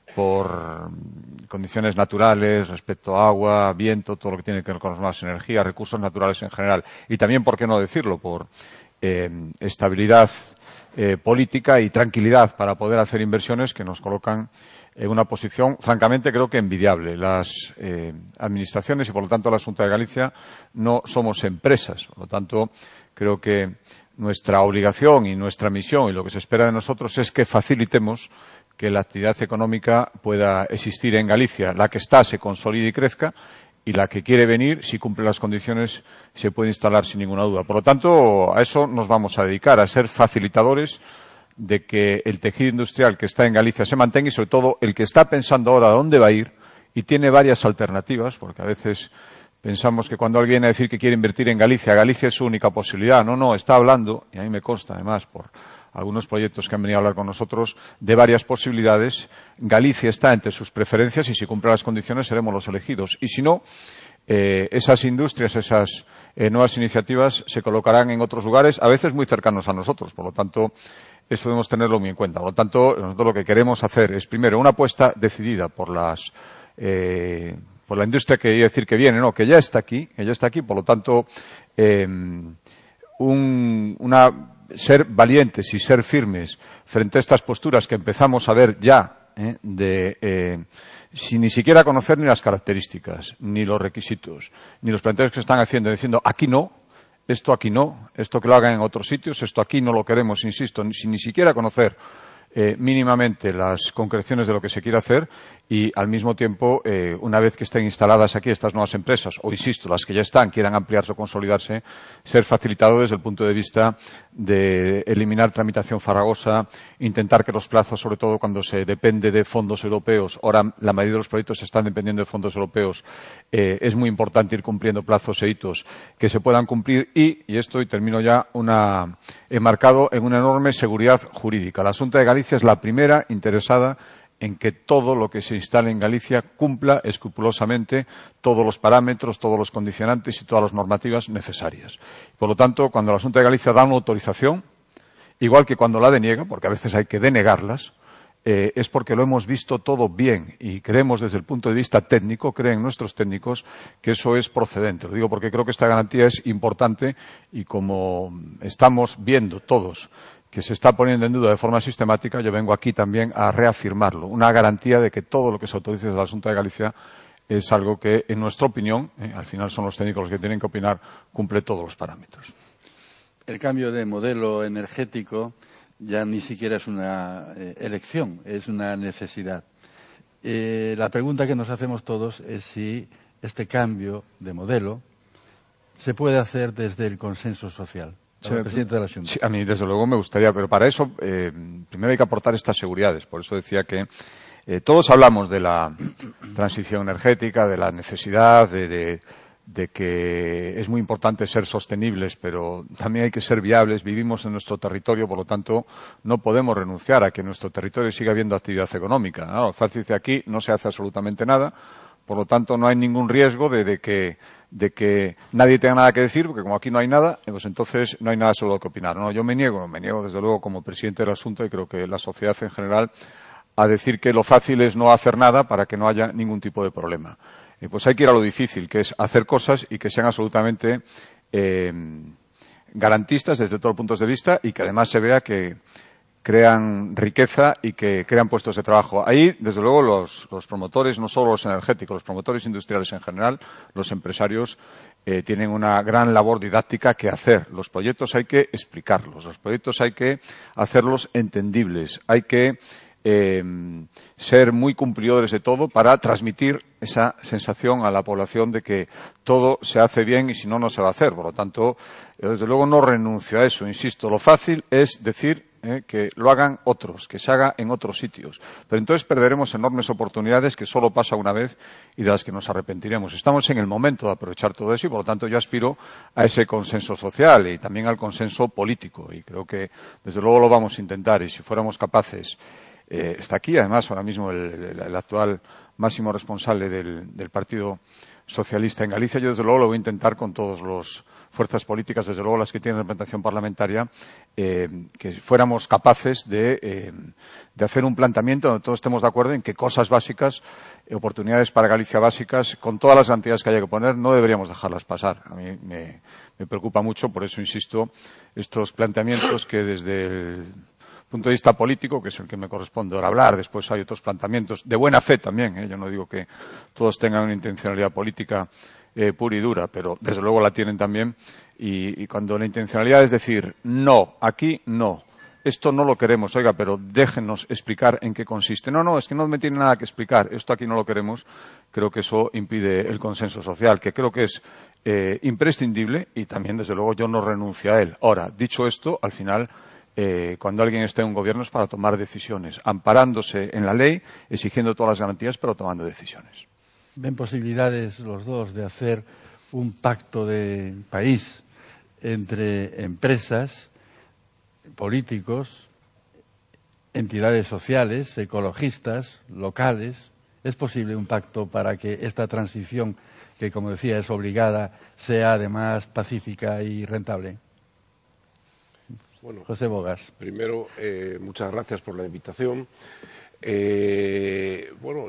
Speaker 20: por condiciones naturales respecto a agua, viento, todo lo que tiene que ver con las nuevas energías, recursos naturales en general. Y también, ¿por qué no decirlo?, por eh, estabilidad eh, política y tranquilidad para poder hacer inversiones que nos colocan en una posición, francamente, creo que envidiable. Las eh, administraciones y, por lo tanto, la Xunta de Galicia no somos empresas. Por lo tanto, creo que nuestra obligación y nuestra misión y lo que se espera de nosotros es que facilitemos que la actividad económica pueda existir en Galicia. La que está se consolide y crezca, y la que quiere venir, si cumple las condiciones, se puede instalar sin ninguna duda. Por lo tanto, a eso nos vamos a dedicar, a ser facilitadores de que el tejido industrial que está en Galicia se mantenga y, sobre todo, el que está pensando ahora a dónde va a ir y tiene varias alternativas, porque a veces pensamos que cuando alguien viene a decir que quiere invertir en Galicia, Galicia es su única posibilidad. No, no, está hablando, y a mí me consta además por algunos proyectos que han venido a hablar con nosotros, de varias posibilidades. Galicia está entre sus preferencias y, si cumple las condiciones, seremos los elegidos. Y si no, eh, esas industrias, esas eh, nuevas iniciativas se colocarán en otros lugares, a veces muy cercanos a nosotros. Por lo tanto, eso debemos tenerlo muy en cuenta. Por lo tanto, nosotros lo que queremos hacer es, primero, una apuesta decidida por las eh, por la industria, que iba a decir que viene, no, que ya está aquí, que ya está aquí. Por lo tanto, eh, un, una ser valientes y ser firmes frente a estas posturas que empezamos a ver ya, ¿eh? de eh, sin ni siquiera conocer ni las características, ni los requisitos, ni los planteos que están haciendo, diciendo aquí no, esto aquí no, esto que lo hagan en otros sitios, esto aquí no lo queremos, insisto, ni, sin ni siquiera conocer eh, mínimamente las concreciones de lo que se quiere hacer. Y, al mismo tiempo, eh, una vez que estén instaladas aquí estas nuevas empresas, o, insisto, las que ya están, quieran ampliarse o consolidarse, ser facilitado desde el punto de vista de eliminar tramitación farragosa, intentar que los plazos, sobre todo cuando se depende de fondos europeos, ahora la mayoría de los proyectos están dependiendo de fondos europeos, eh, es muy importante ir cumpliendo plazos e hitos que se puedan cumplir y, y esto, y termino ya, una, enmarcado en una enorme seguridad jurídica. La Xunta de Galicia es la primera interesada en que todo lo que se instale en Galicia cumpla escrupulosamente todos los parámetros, todos los condicionantes y todas las normativas necesarias. Por lo tanto, cuando la Xunta de Galicia da una autorización, igual que cuando la deniega, porque a veces hay que denegarlas, eh, es porque lo hemos visto todo bien y creemos desde el punto de vista técnico, creen nuestros técnicos, que eso es procedente. Lo digo porque creo que esta garantía es importante y, como estamos viendo todos que se está poniendo en duda de forma sistemática, yo vengo aquí también a reafirmarlo. Una garantía de que todo lo que se autorice desde la Xunta de Galicia es algo que, en nuestra opinión, eh, al final son los técnicos los que tienen que opinar, cumple todos los parámetros.
Speaker 19: El cambio de modelo energético ya ni siquiera es una eh, elección, es una necesidad. Eh, la pregunta que nos hacemos todos es si este cambio de modelo se puede hacer desde el consenso social. Sí, presidente de la Xunta.
Speaker 20: Sí, a mí, desde luego, me gustaría, pero para eso, eh, primero hay que aportar estas seguridades. Por eso decía que eh, todos hablamos de la transición energética, de la necesidad de, de, de que es muy importante ser sostenibles, pero también hay que ser viables. Vivimos en nuestro territorio, por lo tanto, no podemos renunciar a que en nuestro territorio siga habiendo actividad económica. ¿No? Fácil dice aquí, no se hace absolutamente nada. Por lo tanto, no hay ningún riesgo de, de que de que nadie tenga nada que decir, porque como aquí no hay nada, pues entonces no hay nada sobre lo que opinar. No, yo me niego, me niego desde luego como presidente del asunto, y creo que la sociedad en general, a decir que lo fácil es no hacer nada para que no haya ningún tipo de problema. Eh, pues hay que ir a lo difícil, que es hacer cosas y que sean absolutamente eh, garantistas desde todos los puntos de vista y que además se vea que crean riqueza y que crean puestos de trabajo. Ahí, desde luego, los, los promotores, no solo los energéticos, los promotores industriales en general, los empresarios, eh, tienen una gran labor didáctica que hacer. Los proyectos hay que explicarlos, los proyectos hay que hacerlos entendibles, hay que eh, ser muy cumplidores de todo para transmitir esa sensación a la población de que todo se hace bien y si no, no se va a hacer. Por lo tanto, yo desde luego no renuncio a eso. Insisto, lo fácil es decir Eh, que lo hagan otros, que se haga en otros sitios. Pero entonces perderemos enormes oportunidades que solo pasa una vez y de las que nos arrepentiremos. Estamos en el momento de aprovechar todo eso y, por lo tanto, yo aspiro a ese consenso social y también al consenso político. Y creo que, desde luego, lo vamos a intentar. Y si fuéramos capaces eh, está aquí. Además, ahora mismo el, el, el actual máximo responsable del, del Partido Socialista en Galicia. Yo, desde luego, lo voy a intentar con todas las fuerzas políticas, desde luego las que tienen representación parlamentaria, eh, que fuéramos capaces de, eh, de hacer un planteamiento donde todos estemos de acuerdo en que cosas básicas, oportunidades para Galicia básicas, con todas las garantías que haya que poner, no deberíamos dejarlas pasar. A mí me, me preocupa mucho, por eso insisto, estos planteamientos que desde el punto de vista político, que es el que me corresponde ahora hablar, después hay otros planteamientos de buena fe también, ¿eh? Yo no digo que todos tengan una intencionalidad política eh, pura y dura, pero desde luego la tienen también, y, y cuando la intencionalidad es decir, no, aquí no, esto no lo queremos, oiga, pero déjenos explicar en qué consiste. No, no, es que no me tiene nada que explicar, esto aquí no lo queremos, creo que eso impide el consenso social, que creo que es eh, imprescindible, y también, desde luego, yo no renuncio a él. Ahora, dicho esto, al final, Eh, cuando alguien esté en un gobierno es para tomar decisiones, amparándose en la ley, exigiendo todas las garantías, pero tomando decisiones.
Speaker 19: ¿Ven posibilidades los dos de hacer un pacto de país entre empresas, políticos, entidades sociales, ecologistas, locales? ¿Es posible un pacto para que esta transición, que como decía es obligada, sea además pacífica y rentable?
Speaker 21: Bueno,
Speaker 19: José Bogas.
Speaker 21: Primero, eh, muchas gracias por la invitación. Eh, bueno,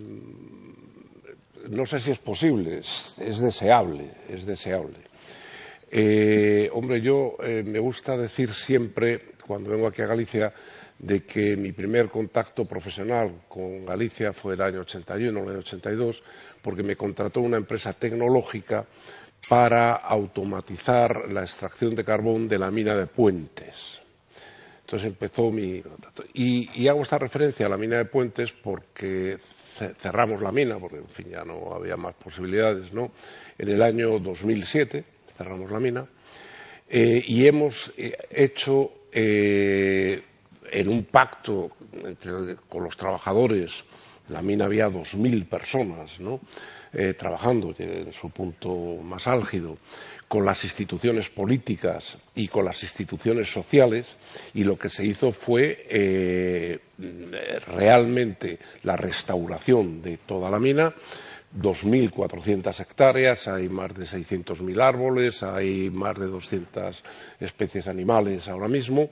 Speaker 21: no sé si es posible, es, es deseable, es deseable. Eh, hombre, yo eh, me gusta decir siempre, cuando vengo aquí a Galicia, de que mi primer contacto profesional con Galicia fue el año ochenta y uno, el año ochenta y dos, porque me contrató una empresa tecnológica para automatizar la extracción de carbón de la mina de Puentes. Entonces empezó mi... Y, y hago esta referencia a la mina de Puentes porque cerramos la mina, porque en fin ya no había más posibilidades, ¿no? En el año dos mil siete cerramos la mina eh, y hemos hecho eh, en un pacto entre, con los trabajadores, en la mina había dos mil personas, ¿no? Eh, trabajando en su punto más álgido, con las instituciones políticas y con las instituciones sociales, y lo que se hizo fue eh, realmente la restauración de toda la mina, dos mil cuatrocientas hectáreas, hay más de seiscientos mil árboles, hay más de doscientas especies animales ahora mismo,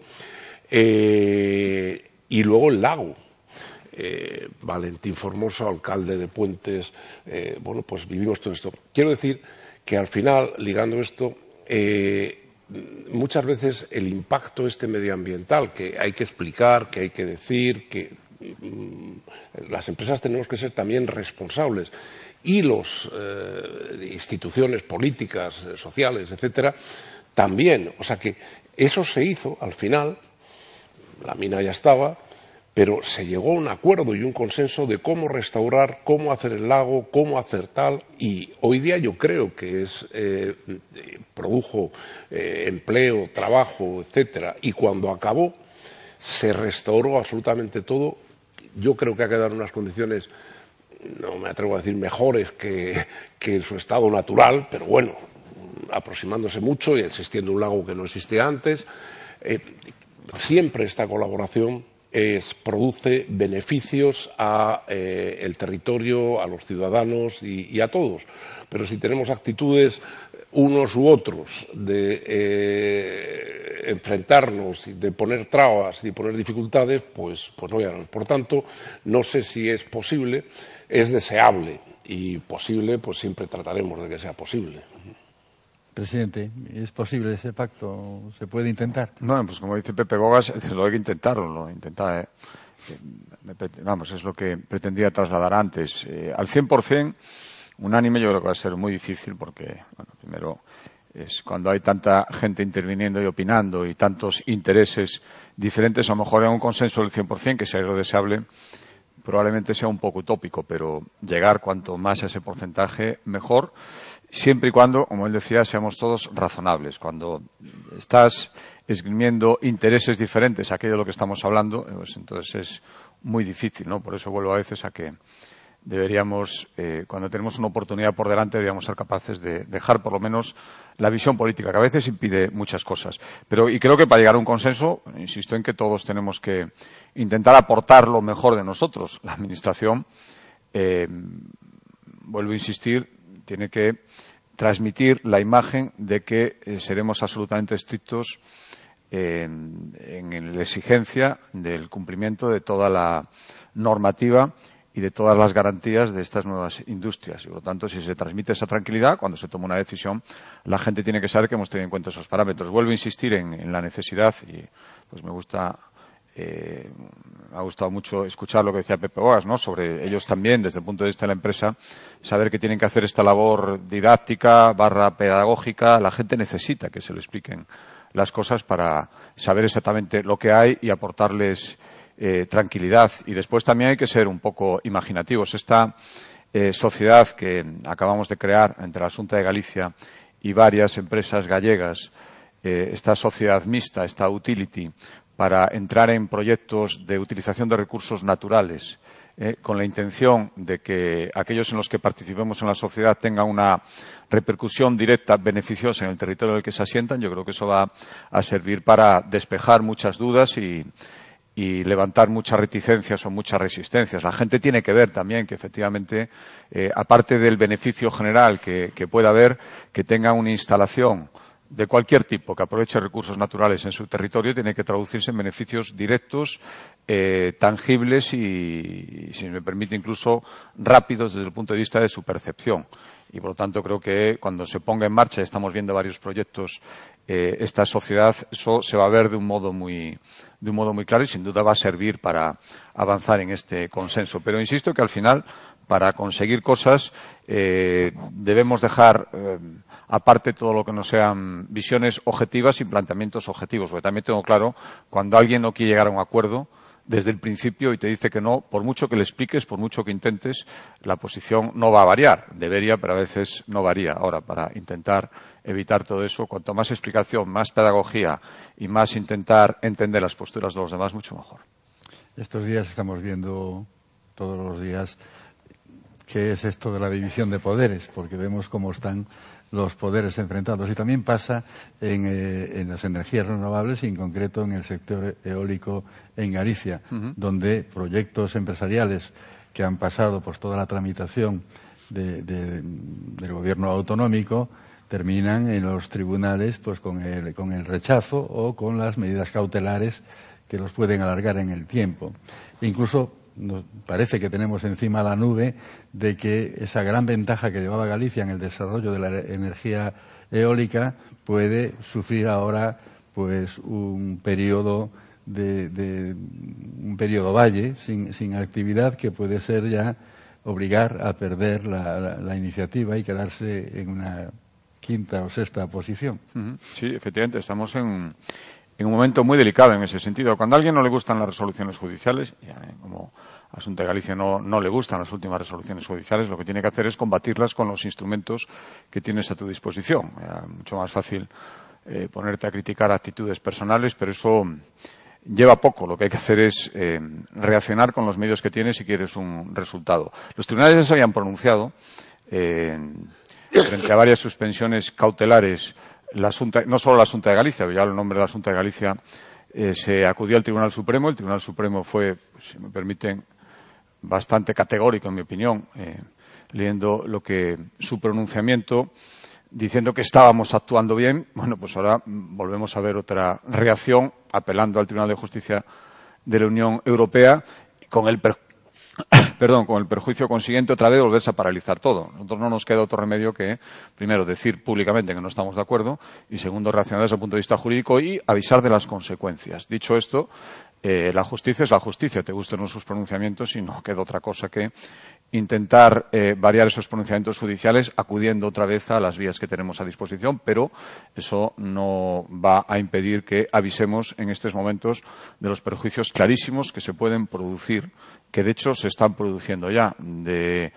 Speaker 21: eh, y luego el lago. Eh, Valentín Formoso, alcalde de Puentes, eh, bueno, pues vivimos todo esto. Quiero decir que al final, ligando esto, eh, muchas veces el impacto este medioambiental que hay que explicar, que hay que decir, que mm, las empresas tenemos que ser también responsables y las eh, instituciones políticas, eh, sociales, etcétera, también. O sea que eso se hizo al final, la mina ya estaba, pero se llegó a un acuerdo y un consenso de cómo restaurar, cómo hacer el lago, cómo hacer tal, y hoy día yo creo que es eh, produjo eh, empleo, trabajo, etcétera, y cuando acabó se restauró absolutamente todo. Yo creo que ha quedado en unas condiciones, no me atrevo a decir mejores que, que en su estado natural, pero bueno, aproximándose mucho y existiendo un lago que no existía antes. Eh, siempre esta colaboración Es, produce beneficios a eh, el territorio, a los ciudadanos y, y a todos. Pero si tenemos actitudes unos u otros de eh, enfrentarnos, de poner trabas y poner dificultades, pues, pues no llegarán. Por tanto, no sé si es posible, es deseable y posible, pues siempre trataremos de que sea posible.
Speaker 19: Presidente, ¿es posible ese pacto? ¿Se puede intentar?
Speaker 20: No, pues como dice Pepe Bogas, lo hay que intentarlo, lo intentar, eh. Vamos, es lo que pretendía trasladar antes. Eh, al cien por cien, unánime, yo creo que va a ser muy difícil porque, bueno, primero, es cuando hay tanta gente interviniendo y opinando y tantos intereses diferentes, a lo mejor en un consenso del cien por cien, que sea lo deseable, probablemente sea un poco utópico, pero llegar cuanto más a ese porcentaje, mejor. Siempre y cuando, como él decía, seamos todos razonables. Cuando estás esgrimiendo intereses diferentes a aquello de lo que estamos hablando, pues entonces es muy difícil, ¿no? Por eso vuelvo a veces a que deberíamos, eh, cuando tenemos una oportunidad por delante, deberíamos ser capaces de dejar por lo menos la visión política, que a veces impide muchas cosas. Pero, y creo que para llegar a un consenso, insisto en que todos tenemos que intentar aportar lo mejor de nosotros. La Administración, eh, vuelvo a insistir, tiene que transmitir la imagen de que eh, seremos absolutamente estrictos en, en la exigencia del cumplimiento de toda la normativa y de todas las garantías de estas nuevas industrias. Y, por lo tanto, si se transmite esa tranquilidad, cuando se toma una decisión, la gente tiene que saber que hemos tenido en cuenta esos parámetros. Vuelvo a insistir en, en la necesidad, y pues me gusta, eh, me ha gustado mucho escuchar lo que decía Pepe Bogas, ¿no?, sobre ellos también, desde el punto de vista de la empresa, saber que tienen que hacer esta labor didáctica, barra pedagógica. La gente necesita que se le expliquen las cosas para saber exactamente lo que hay y aportarles Eh, tranquilidad. Y después también hay que ser un poco imaginativos. Esta eh, sociedad que acabamos de crear entre la Xunta de Galicia y varias empresas gallegas, eh, esta sociedad mixta, esta utility, para entrar en proyectos de utilización de recursos naturales, eh, con la intención de que aquellos en los que participemos en la sociedad tengan una repercusión directa beneficiosa en el territorio en el que se asientan, yo creo que eso va a servir para despejar muchas dudas y y levantar muchas reticencias o muchas resistencias. La gente tiene que ver también que, efectivamente, eh, aparte del beneficio general que, que pueda haber, que tenga una instalación de cualquier tipo que aproveche recursos naturales en su territorio, tiene que traducirse en beneficios directos, eh, tangibles y, si me permite, incluso rápidos desde el punto de vista de su percepción. Y, por lo tanto, creo que cuando se ponga en marcha, estamos viendo varios proyectos, eh, esta sociedad, eso se va a ver de un modo muy, de un modo muy claro y, sin duda, va a servir para avanzar en este consenso. Pero insisto que, al final, para conseguir cosas, eh, debemos dejar eh, aparte todo lo que no sean visiones objetivas y planteamientos objetivos. Porque también tengo claro, cuando alguien no quiere llegar a un acuerdo desde el principio y te dice que no, por mucho que le expliques, por mucho que intentes, la posición no va a variar. Debería, pero a veces no varía. Ahora, para intentar evitar todo eso, cuanto más explicación, más pedagogía y más intentar entender las posturas de los demás, mucho mejor.
Speaker 19: Estos días estamos viendo todos los días qué es esto de la división de poderes, porque vemos cómo están los poderes enfrentados. Y también pasa en, eh, en las energías renovables y, en concreto, en el sector eólico en Galicia, uh-huh. donde proyectos empresariales que han pasado por toda la tramitación de, de, del gobierno autonómico terminan en los tribunales pues con el, con el rechazo o con las medidas cautelares que los pueden alargar en el tiempo. E incluso nos parece que tenemos encima la nube de que esa gran ventaja que llevaba Galicia en el desarrollo de la energía eólica puede sufrir ahora pues un periodo de, de un periodo valle sin, sin actividad que puede ser ya obligar a perder la, la, la iniciativa y quedarse en una quinta o sexta posición.
Speaker 20: Uh-huh. Sí, efectivamente, estamos en, en un momento muy delicado en ese sentido. Cuando a alguien no le gustan las resoluciones judiciales, ya, eh, como a Xunta de Galicia no, no le gustan las últimas resoluciones judiciales, lo que tiene que hacer es combatirlas con los instrumentos que tienes a tu disposición. Era mucho más fácil eh, ponerte a criticar actitudes personales, pero eso lleva poco. Lo que hay que hacer es eh, reaccionar con los medios que tienes si quieres un resultado. Los tribunales ya se habían pronunciado eh, frente a varias suspensiones cautelares. La Xunta, no solo la Xunta de Galicia, ya el nombre de la Xunta de Galicia eh, se acudió al Tribunal Supremo. El Tribunal Supremo fue, pues, si me permiten, bastante categórico, en mi opinión, eh, leyendo lo que su pronunciamiento, diciendo que estábamos actuando bien. Bueno, pues ahora volvemos a ver otra reacción apelando al Tribunal de Justicia de la Unión Europea con el per Perdón, con el perjuicio consiguiente otra vez volverse a paralizar todo. Nosotros no nos queda otro remedio que, primero, decir públicamente que no estamos de acuerdo y, segundo, reaccionar desde el punto de vista jurídico y avisar de las consecuencias. Dicho esto, eh, la justicia es la justicia, te gusten o no sus pronunciamientos, y no queda otra cosa que intentar eh, variar esos pronunciamientos judiciales acudiendo otra vez a las vías que tenemos a disposición, pero eso no va a impedir que avisemos en estos momentos de los perjuicios clarísimos que se pueden producir, que de hecho se están produciendo ya, de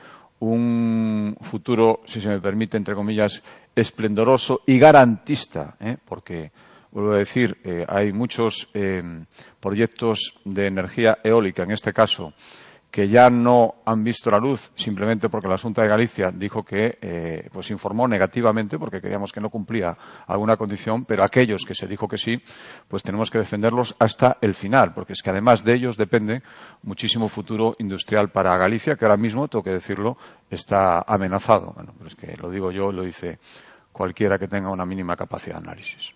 Speaker 20: un futuro, si se me permite, entre comillas, esplendoroso y garantista, ¿eh? porque, vuelvo a decir, eh, hay muchos eh, proyectos de energía eólica, en este caso, que ya no han visto la luz simplemente porque la Xunta de Galicia dijo que eh, pues informó negativamente porque creíamos que no cumplía alguna condición, pero aquellos que se dijo que sí, pues tenemos que defenderlos hasta el final, porque es que además de ellos depende muchísimo futuro industrial para Galicia, que ahora mismo, tengo que decirlo, está amenazado. Bueno, pero es que lo digo yo, lo dice cualquiera que tenga una mínima capacidad de análisis.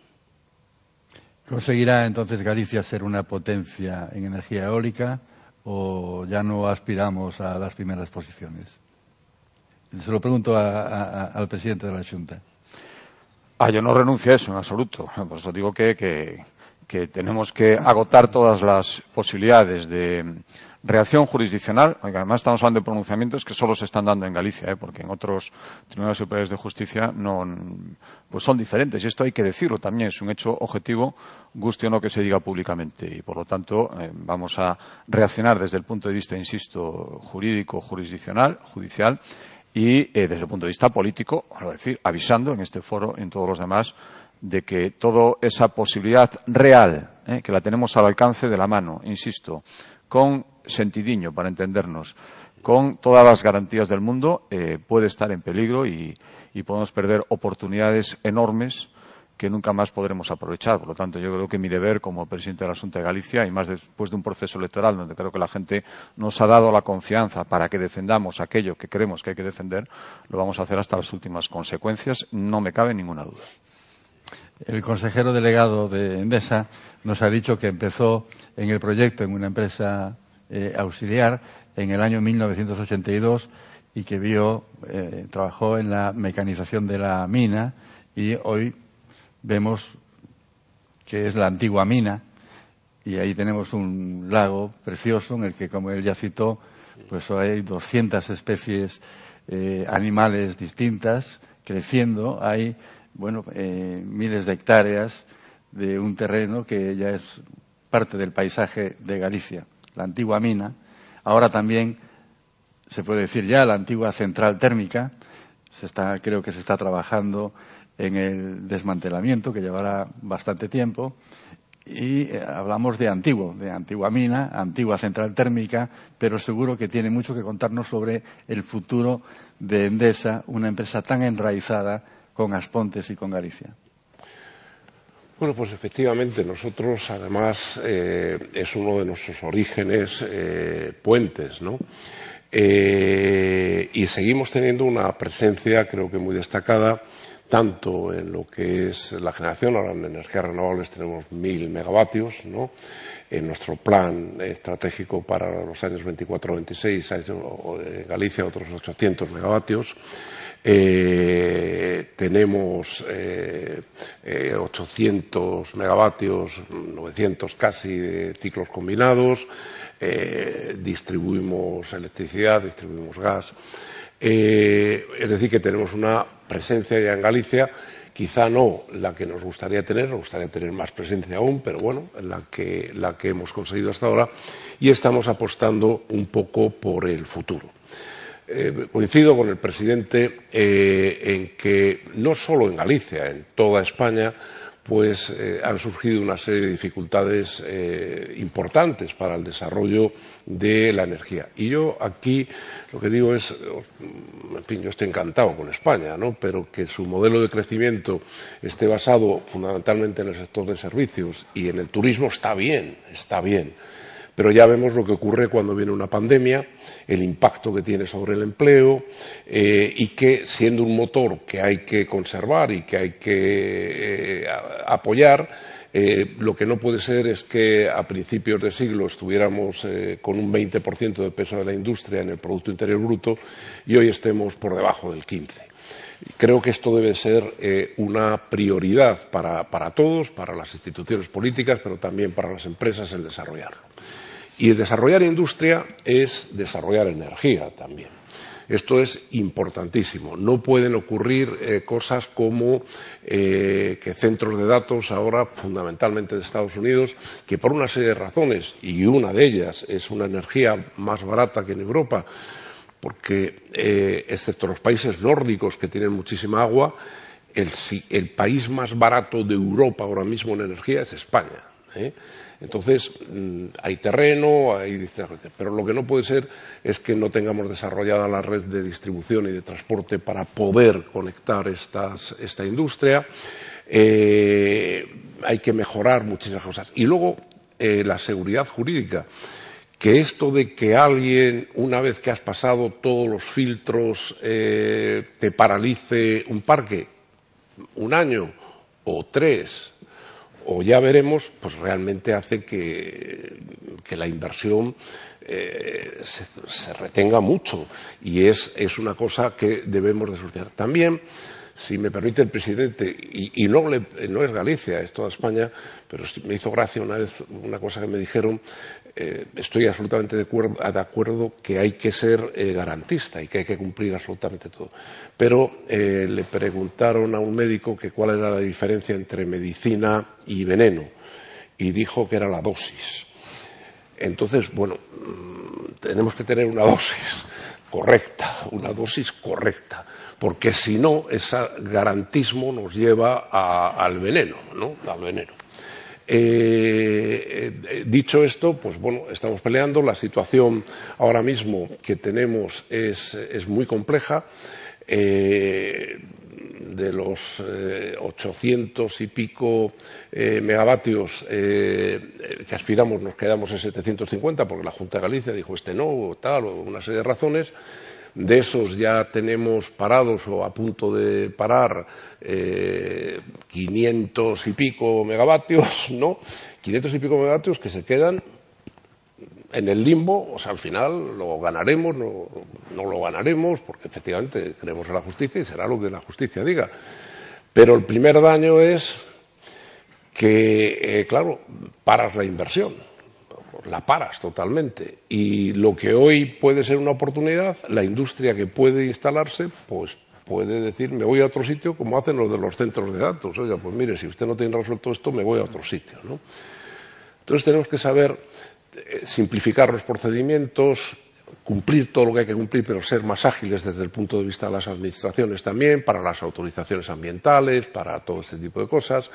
Speaker 19: ¿Conseguirá entonces Galicia ser una potencia en energía eólica o ya no aspiramos a las primeras posiciones? Se lo pregunto a, a, al presidente de la Xunta.
Speaker 20: Ah, yo no renuncio a eso en absoluto. Por eso digo que, que, que tenemos que agotar todas las posibilidades de reacción jurisdiccional, porque además estamos hablando de pronunciamientos que solo se están dando en Galicia, ¿eh? Porque en otros tribunales superiores de justicia no, pues son diferentes, y esto hay que decirlo también, es un hecho objetivo, guste o no que se diga públicamente, y por lo tanto eh, vamos a reaccionar desde el punto de vista, insisto, jurídico, jurisdiccional, judicial, y eh, desde el punto de vista político, es decir, avisando en este foro, en todos los demás, de que toda esa posibilidad real, eh, que la tenemos al alcance de la mano, insisto, con sentidiño, para entendernos, con todas las garantías del mundo, eh, puede estar en peligro y, y podemos perder oportunidades enormes que nunca más podremos aprovechar. Por lo tanto, yo creo que mi deber como presidente de la Xunta de Galicia, y más después de un proceso electoral donde creo que la gente nos ha dado la confianza para que defendamos aquello que creemos que hay que defender, lo vamos a hacer hasta las últimas consecuencias, no me cabe ninguna duda.
Speaker 19: El consejero delegado de Endesa nos ha dicho que empezó en el proyecto en una empresa eh, auxiliar en el año mil novecientos ochenta y dos y que vio, eh, trabajó en la mecanización de la mina y hoy vemos que es la antigua mina y ahí tenemos un lago precioso en el que, como él ya citó, pues hay doscientas especies eh, animales distintas creciendo. Hay, bueno, eh, miles de hectáreas de un terreno que ya es parte del paisaje de Galicia. La antigua mina, ahora también se puede decir ya la antigua central térmica, se está, creo que se está trabajando en el desmantelamiento, que llevará bastante tiempo, y eh, hablamos de antiguo, de antigua mina, antigua central térmica, pero seguro que tiene mucho que contarnos sobre el futuro de Endesa, una empresa tan enraizada con Aspontes y con Galicia.
Speaker 21: Bueno, pues efectivamente, nosotros además eh, es uno de nuestros orígenes eh, puentes, ¿no? Eh, y seguimos teniendo una presencia, creo que muy destacada, tanto en lo que es la generación, ahora en energías renovables tenemos mil megavatios, ¿no? En nuestro plan estratégico para los años veinticuatro veintiséis, en Galicia otros ochocientos megavatios. Eh, tenemos eh, eh, ochocientos megavatios, novecientos casi de ciclos combinados, eh, distribuimos electricidad, distribuimos gas. Eh, es decir, que tenemos una presencia ya en Galicia, quizá no la que nos gustaría tener, nos gustaría tener más presencia aún, pero bueno, la que, la que hemos conseguido hasta ahora, y estamos apostando un poco por el futuro. Eh, coincido con el presidente eh, en que no solo en Galicia, en toda España, pues eh, han surgido una serie de dificultades eh, importantes para el desarrollo de la energía. Y yo aquí lo que digo es, en fin, yo estoy encantado con España, ¿no? Pero que su modelo de crecimiento esté basado fundamentalmente en el sector de servicios y en el turismo está bien, está bien. Pero ya vemos lo que ocurre cuando viene una pandemia, el impacto que tiene sobre el empleo eh, y que, siendo un motor que hay que conservar y que hay que eh, apoyar, eh, lo que no puede ser es que a principios de siglo estuviéramos eh, con un veinte por ciento de peso de la industria en el Producto Interior Bruto y hoy estemos por debajo del quince por ciento. Creo que esto debe ser eh, una prioridad para, para todos, para las instituciones políticas, pero también para las empresas, el desarrollarlo. Y desarrollar industria es desarrollar energía también. Esto es importantísimo. No pueden ocurrir eh, cosas como eh, que centros de datos ahora, fundamentalmente de Estados Unidos, que por una serie de razones, y una de ellas es una energía más barata que en Europa, porque eh, excepto los países nórdicos que tienen muchísima agua, el, el país más barato de Europa ahora mismo en energía es España, ¿eh? Entonces, hay terreno, hay... pero lo que no puede ser es que no tengamos desarrollada la red de distribución y de transporte para poder conectar estas, esta industria. Eh, hay que mejorar muchísimas cosas. Y luego, eh, la seguridad jurídica. Que esto de que alguien, una vez que has pasado todos los filtros, eh, te paralice un parque un año o tres, o ya veremos, pues realmente hace que, que la inversión eh, se, se retenga mucho. Y es, es una cosa que debemos de solucionar. También, si me permite el presidente, y, y no, le, no es Galicia, es toda España, pero me hizo gracia una vez una cosa que me dijeron. Eh, estoy absolutamente de acuerdo, de acuerdo que hay que ser eh, garantista y que hay que cumplir absolutamente todo. Pero eh, le preguntaron a un médico que cuál era la diferencia entre medicina y veneno y dijo que era la dosis. Entonces, bueno, tenemos que tener una dosis correcta, una dosis correcta, porque si no, ese garantismo nos lleva a, al veneno, ¿no? Al veneno. Eh, eh, dicho esto, pues bueno, estamos peleando. La situación ahora mismo que tenemos es, es muy compleja. Eh, de los eh, ochocientos y pico eh, megavatios eh, que aspiramos, nos quedamos en setecientos cincuenta porque la Junta de Galicia dijo este no, o tal, o una serie de razones. De esos ya tenemos parados o a punto de parar eh, quinientos y pico megavatios, ¿no? quinientos y pico megavatios que se quedan en el limbo. O sea, al final lo ganaremos, no, no lo ganaremos, porque efectivamente creemos en la justicia y será lo que la justicia diga. Pero el primer daño es que, eh, claro, paras la inversión. La paras totalmente. Y lo que hoy puede ser una oportunidad, la industria que puede instalarse, pues puede decir, me voy a otro sitio, como hacen los de los centros de datos. Oiga, pues mire, si usted no tiene resuelto esto, me voy a otro sitio, ¿no? Entonces tenemos que saber eh, simplificar los procedimientos, cumplir todo lo que hay que cumplir, pero ser más ágiles desde el punto de vista de las administraciones también, para las autorizaciones ambientales, para todo este tipo de cosas.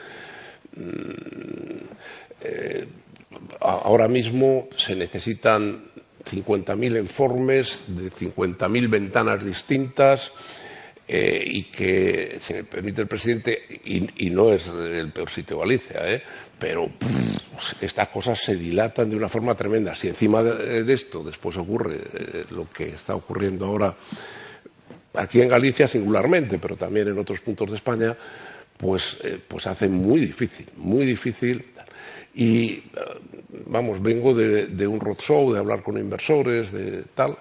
Speaker 21: Mm, eh, Ahora mismo se necesitan cincuenta mil informes de cincuenta mil ventanas distintas eh, y que, si me permite el presidente, y, y no es el peor sitio Galicia, ¿eh? pero pff, estas cosas se dilatan de una forma tremenda. Si encima de, de esto después ocurre eh, lo que está ocurriendo ahora aquí en Galicia singularmente, pero también en otros puntos de España, pues, eh, pues hace muy difícil, muy difícil. Y, vamos, vengo de, de un roadshow, de hablar con inversores, de tal,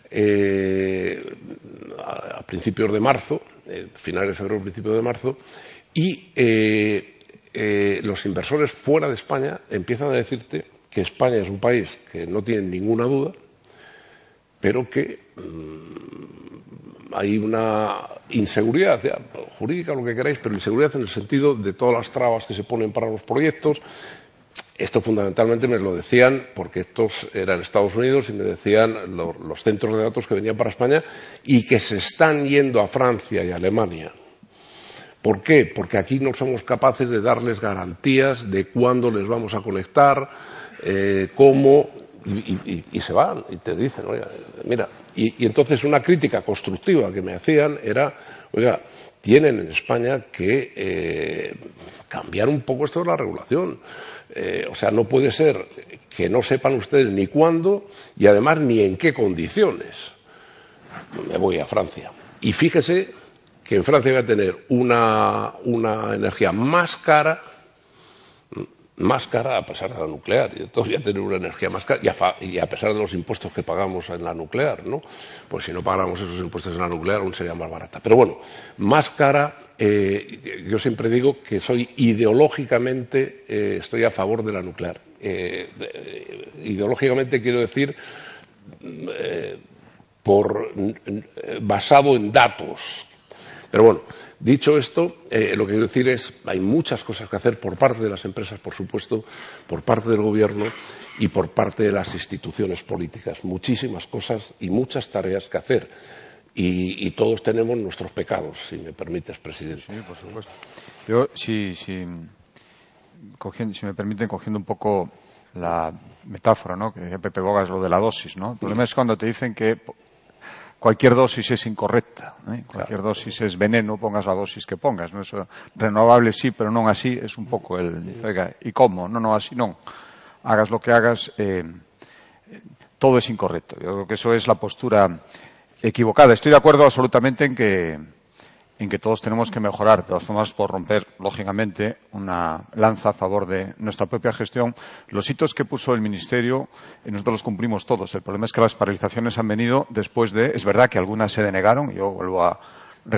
Speaker 21: eh, a, a principios de marzo, eh, finales de febrero, principios de marzo, y eh, eh, los inversores fuera de España empiezan a decirte que España es un país que no tiene ninguna duda, pero que mmm, hay una inseguridad, ya, jurídica, lo que queráis, pero inseguridad en el sentido de todas las trabas que se ponen para los proyectos. Esto fundamentalmente me lo decían porque estos eran Estados Unidos y me decían lo, los centros de datos que venían para España y que se están yendo a Francia y a Alemania. ¿Por qué? Porque aquí no somos capaces de darles garantías de cuándo les vamos a conectar, eh, cómo, y, y, y se van y te dicen, oiga, mira. Y, y entonces una crítica constructiva que me hacían era, oiga, tienen en España que eh, cambiar un poco esto de la regulación. Eh, o sea, no puede ser que no sepan ustedes ni cuándo y además ni en qué condiciones. Me voy a Francia. Y fíjese que en Francia va a tener una, una energía más cara, más cara a pesar de la nuclear. Y entonces voy a tener una energía más cara y a, fa, y a pesar de los impuestos que pagamos en la nuclear, ¿no? Pues si no pagáramos esos impuestos en la nuclear aún sería más barata. Pero bueno, más cara. Eh, yo siempre digo que soy ideológicamente, eh, estoy a favor de la nuclear. Eh, de, ideológicamente quiero decir, eh, por, eh, basado en datos. Pero bueno, dicho esto, eh, lo que quiero decir es, hay muchas cosas que hacer por parte de las empresas, por supuesto, por parte del gobierno y por parte de las instituciones políticas. Muchísimas cosas y muchas tareas que hacer. Y, y todos tenemos nuestros pecados, si me permites, presidente.
Speaker 20: Sí, por supuesto. Yo, si, si, cogiendo, si me permiten, cogiendo un poco la metáfora, ¿no?, que decía Pepe Bogas, lo de la dosis, ¿no? El problema es cuando te dicen que cualquier dosis es incorrecta, ¿eh? Cualquier dosis es veneno, pongas la dosis que pongas, ¿no? Eso, renovable sí, pero non así, es un pouco el, oiga, ¿y cómo? No, no, así non. Hagas lo que hagas, eh, todo es incorrecto. Yo creo que eso es la postura equivocada. Estoy de acuerdo absolutamente en que, en que todos tenemos que mejorar, de todas formas, por romper, lógicamente, una lanza a favor de nuestra propia gestión. Los hitos que puso el Ministerio, eh, nosotros los cumplimos todos. El problema es que las paralizaciones han venido después de, es verdad que algunas se denegaron, y yo vuelvo a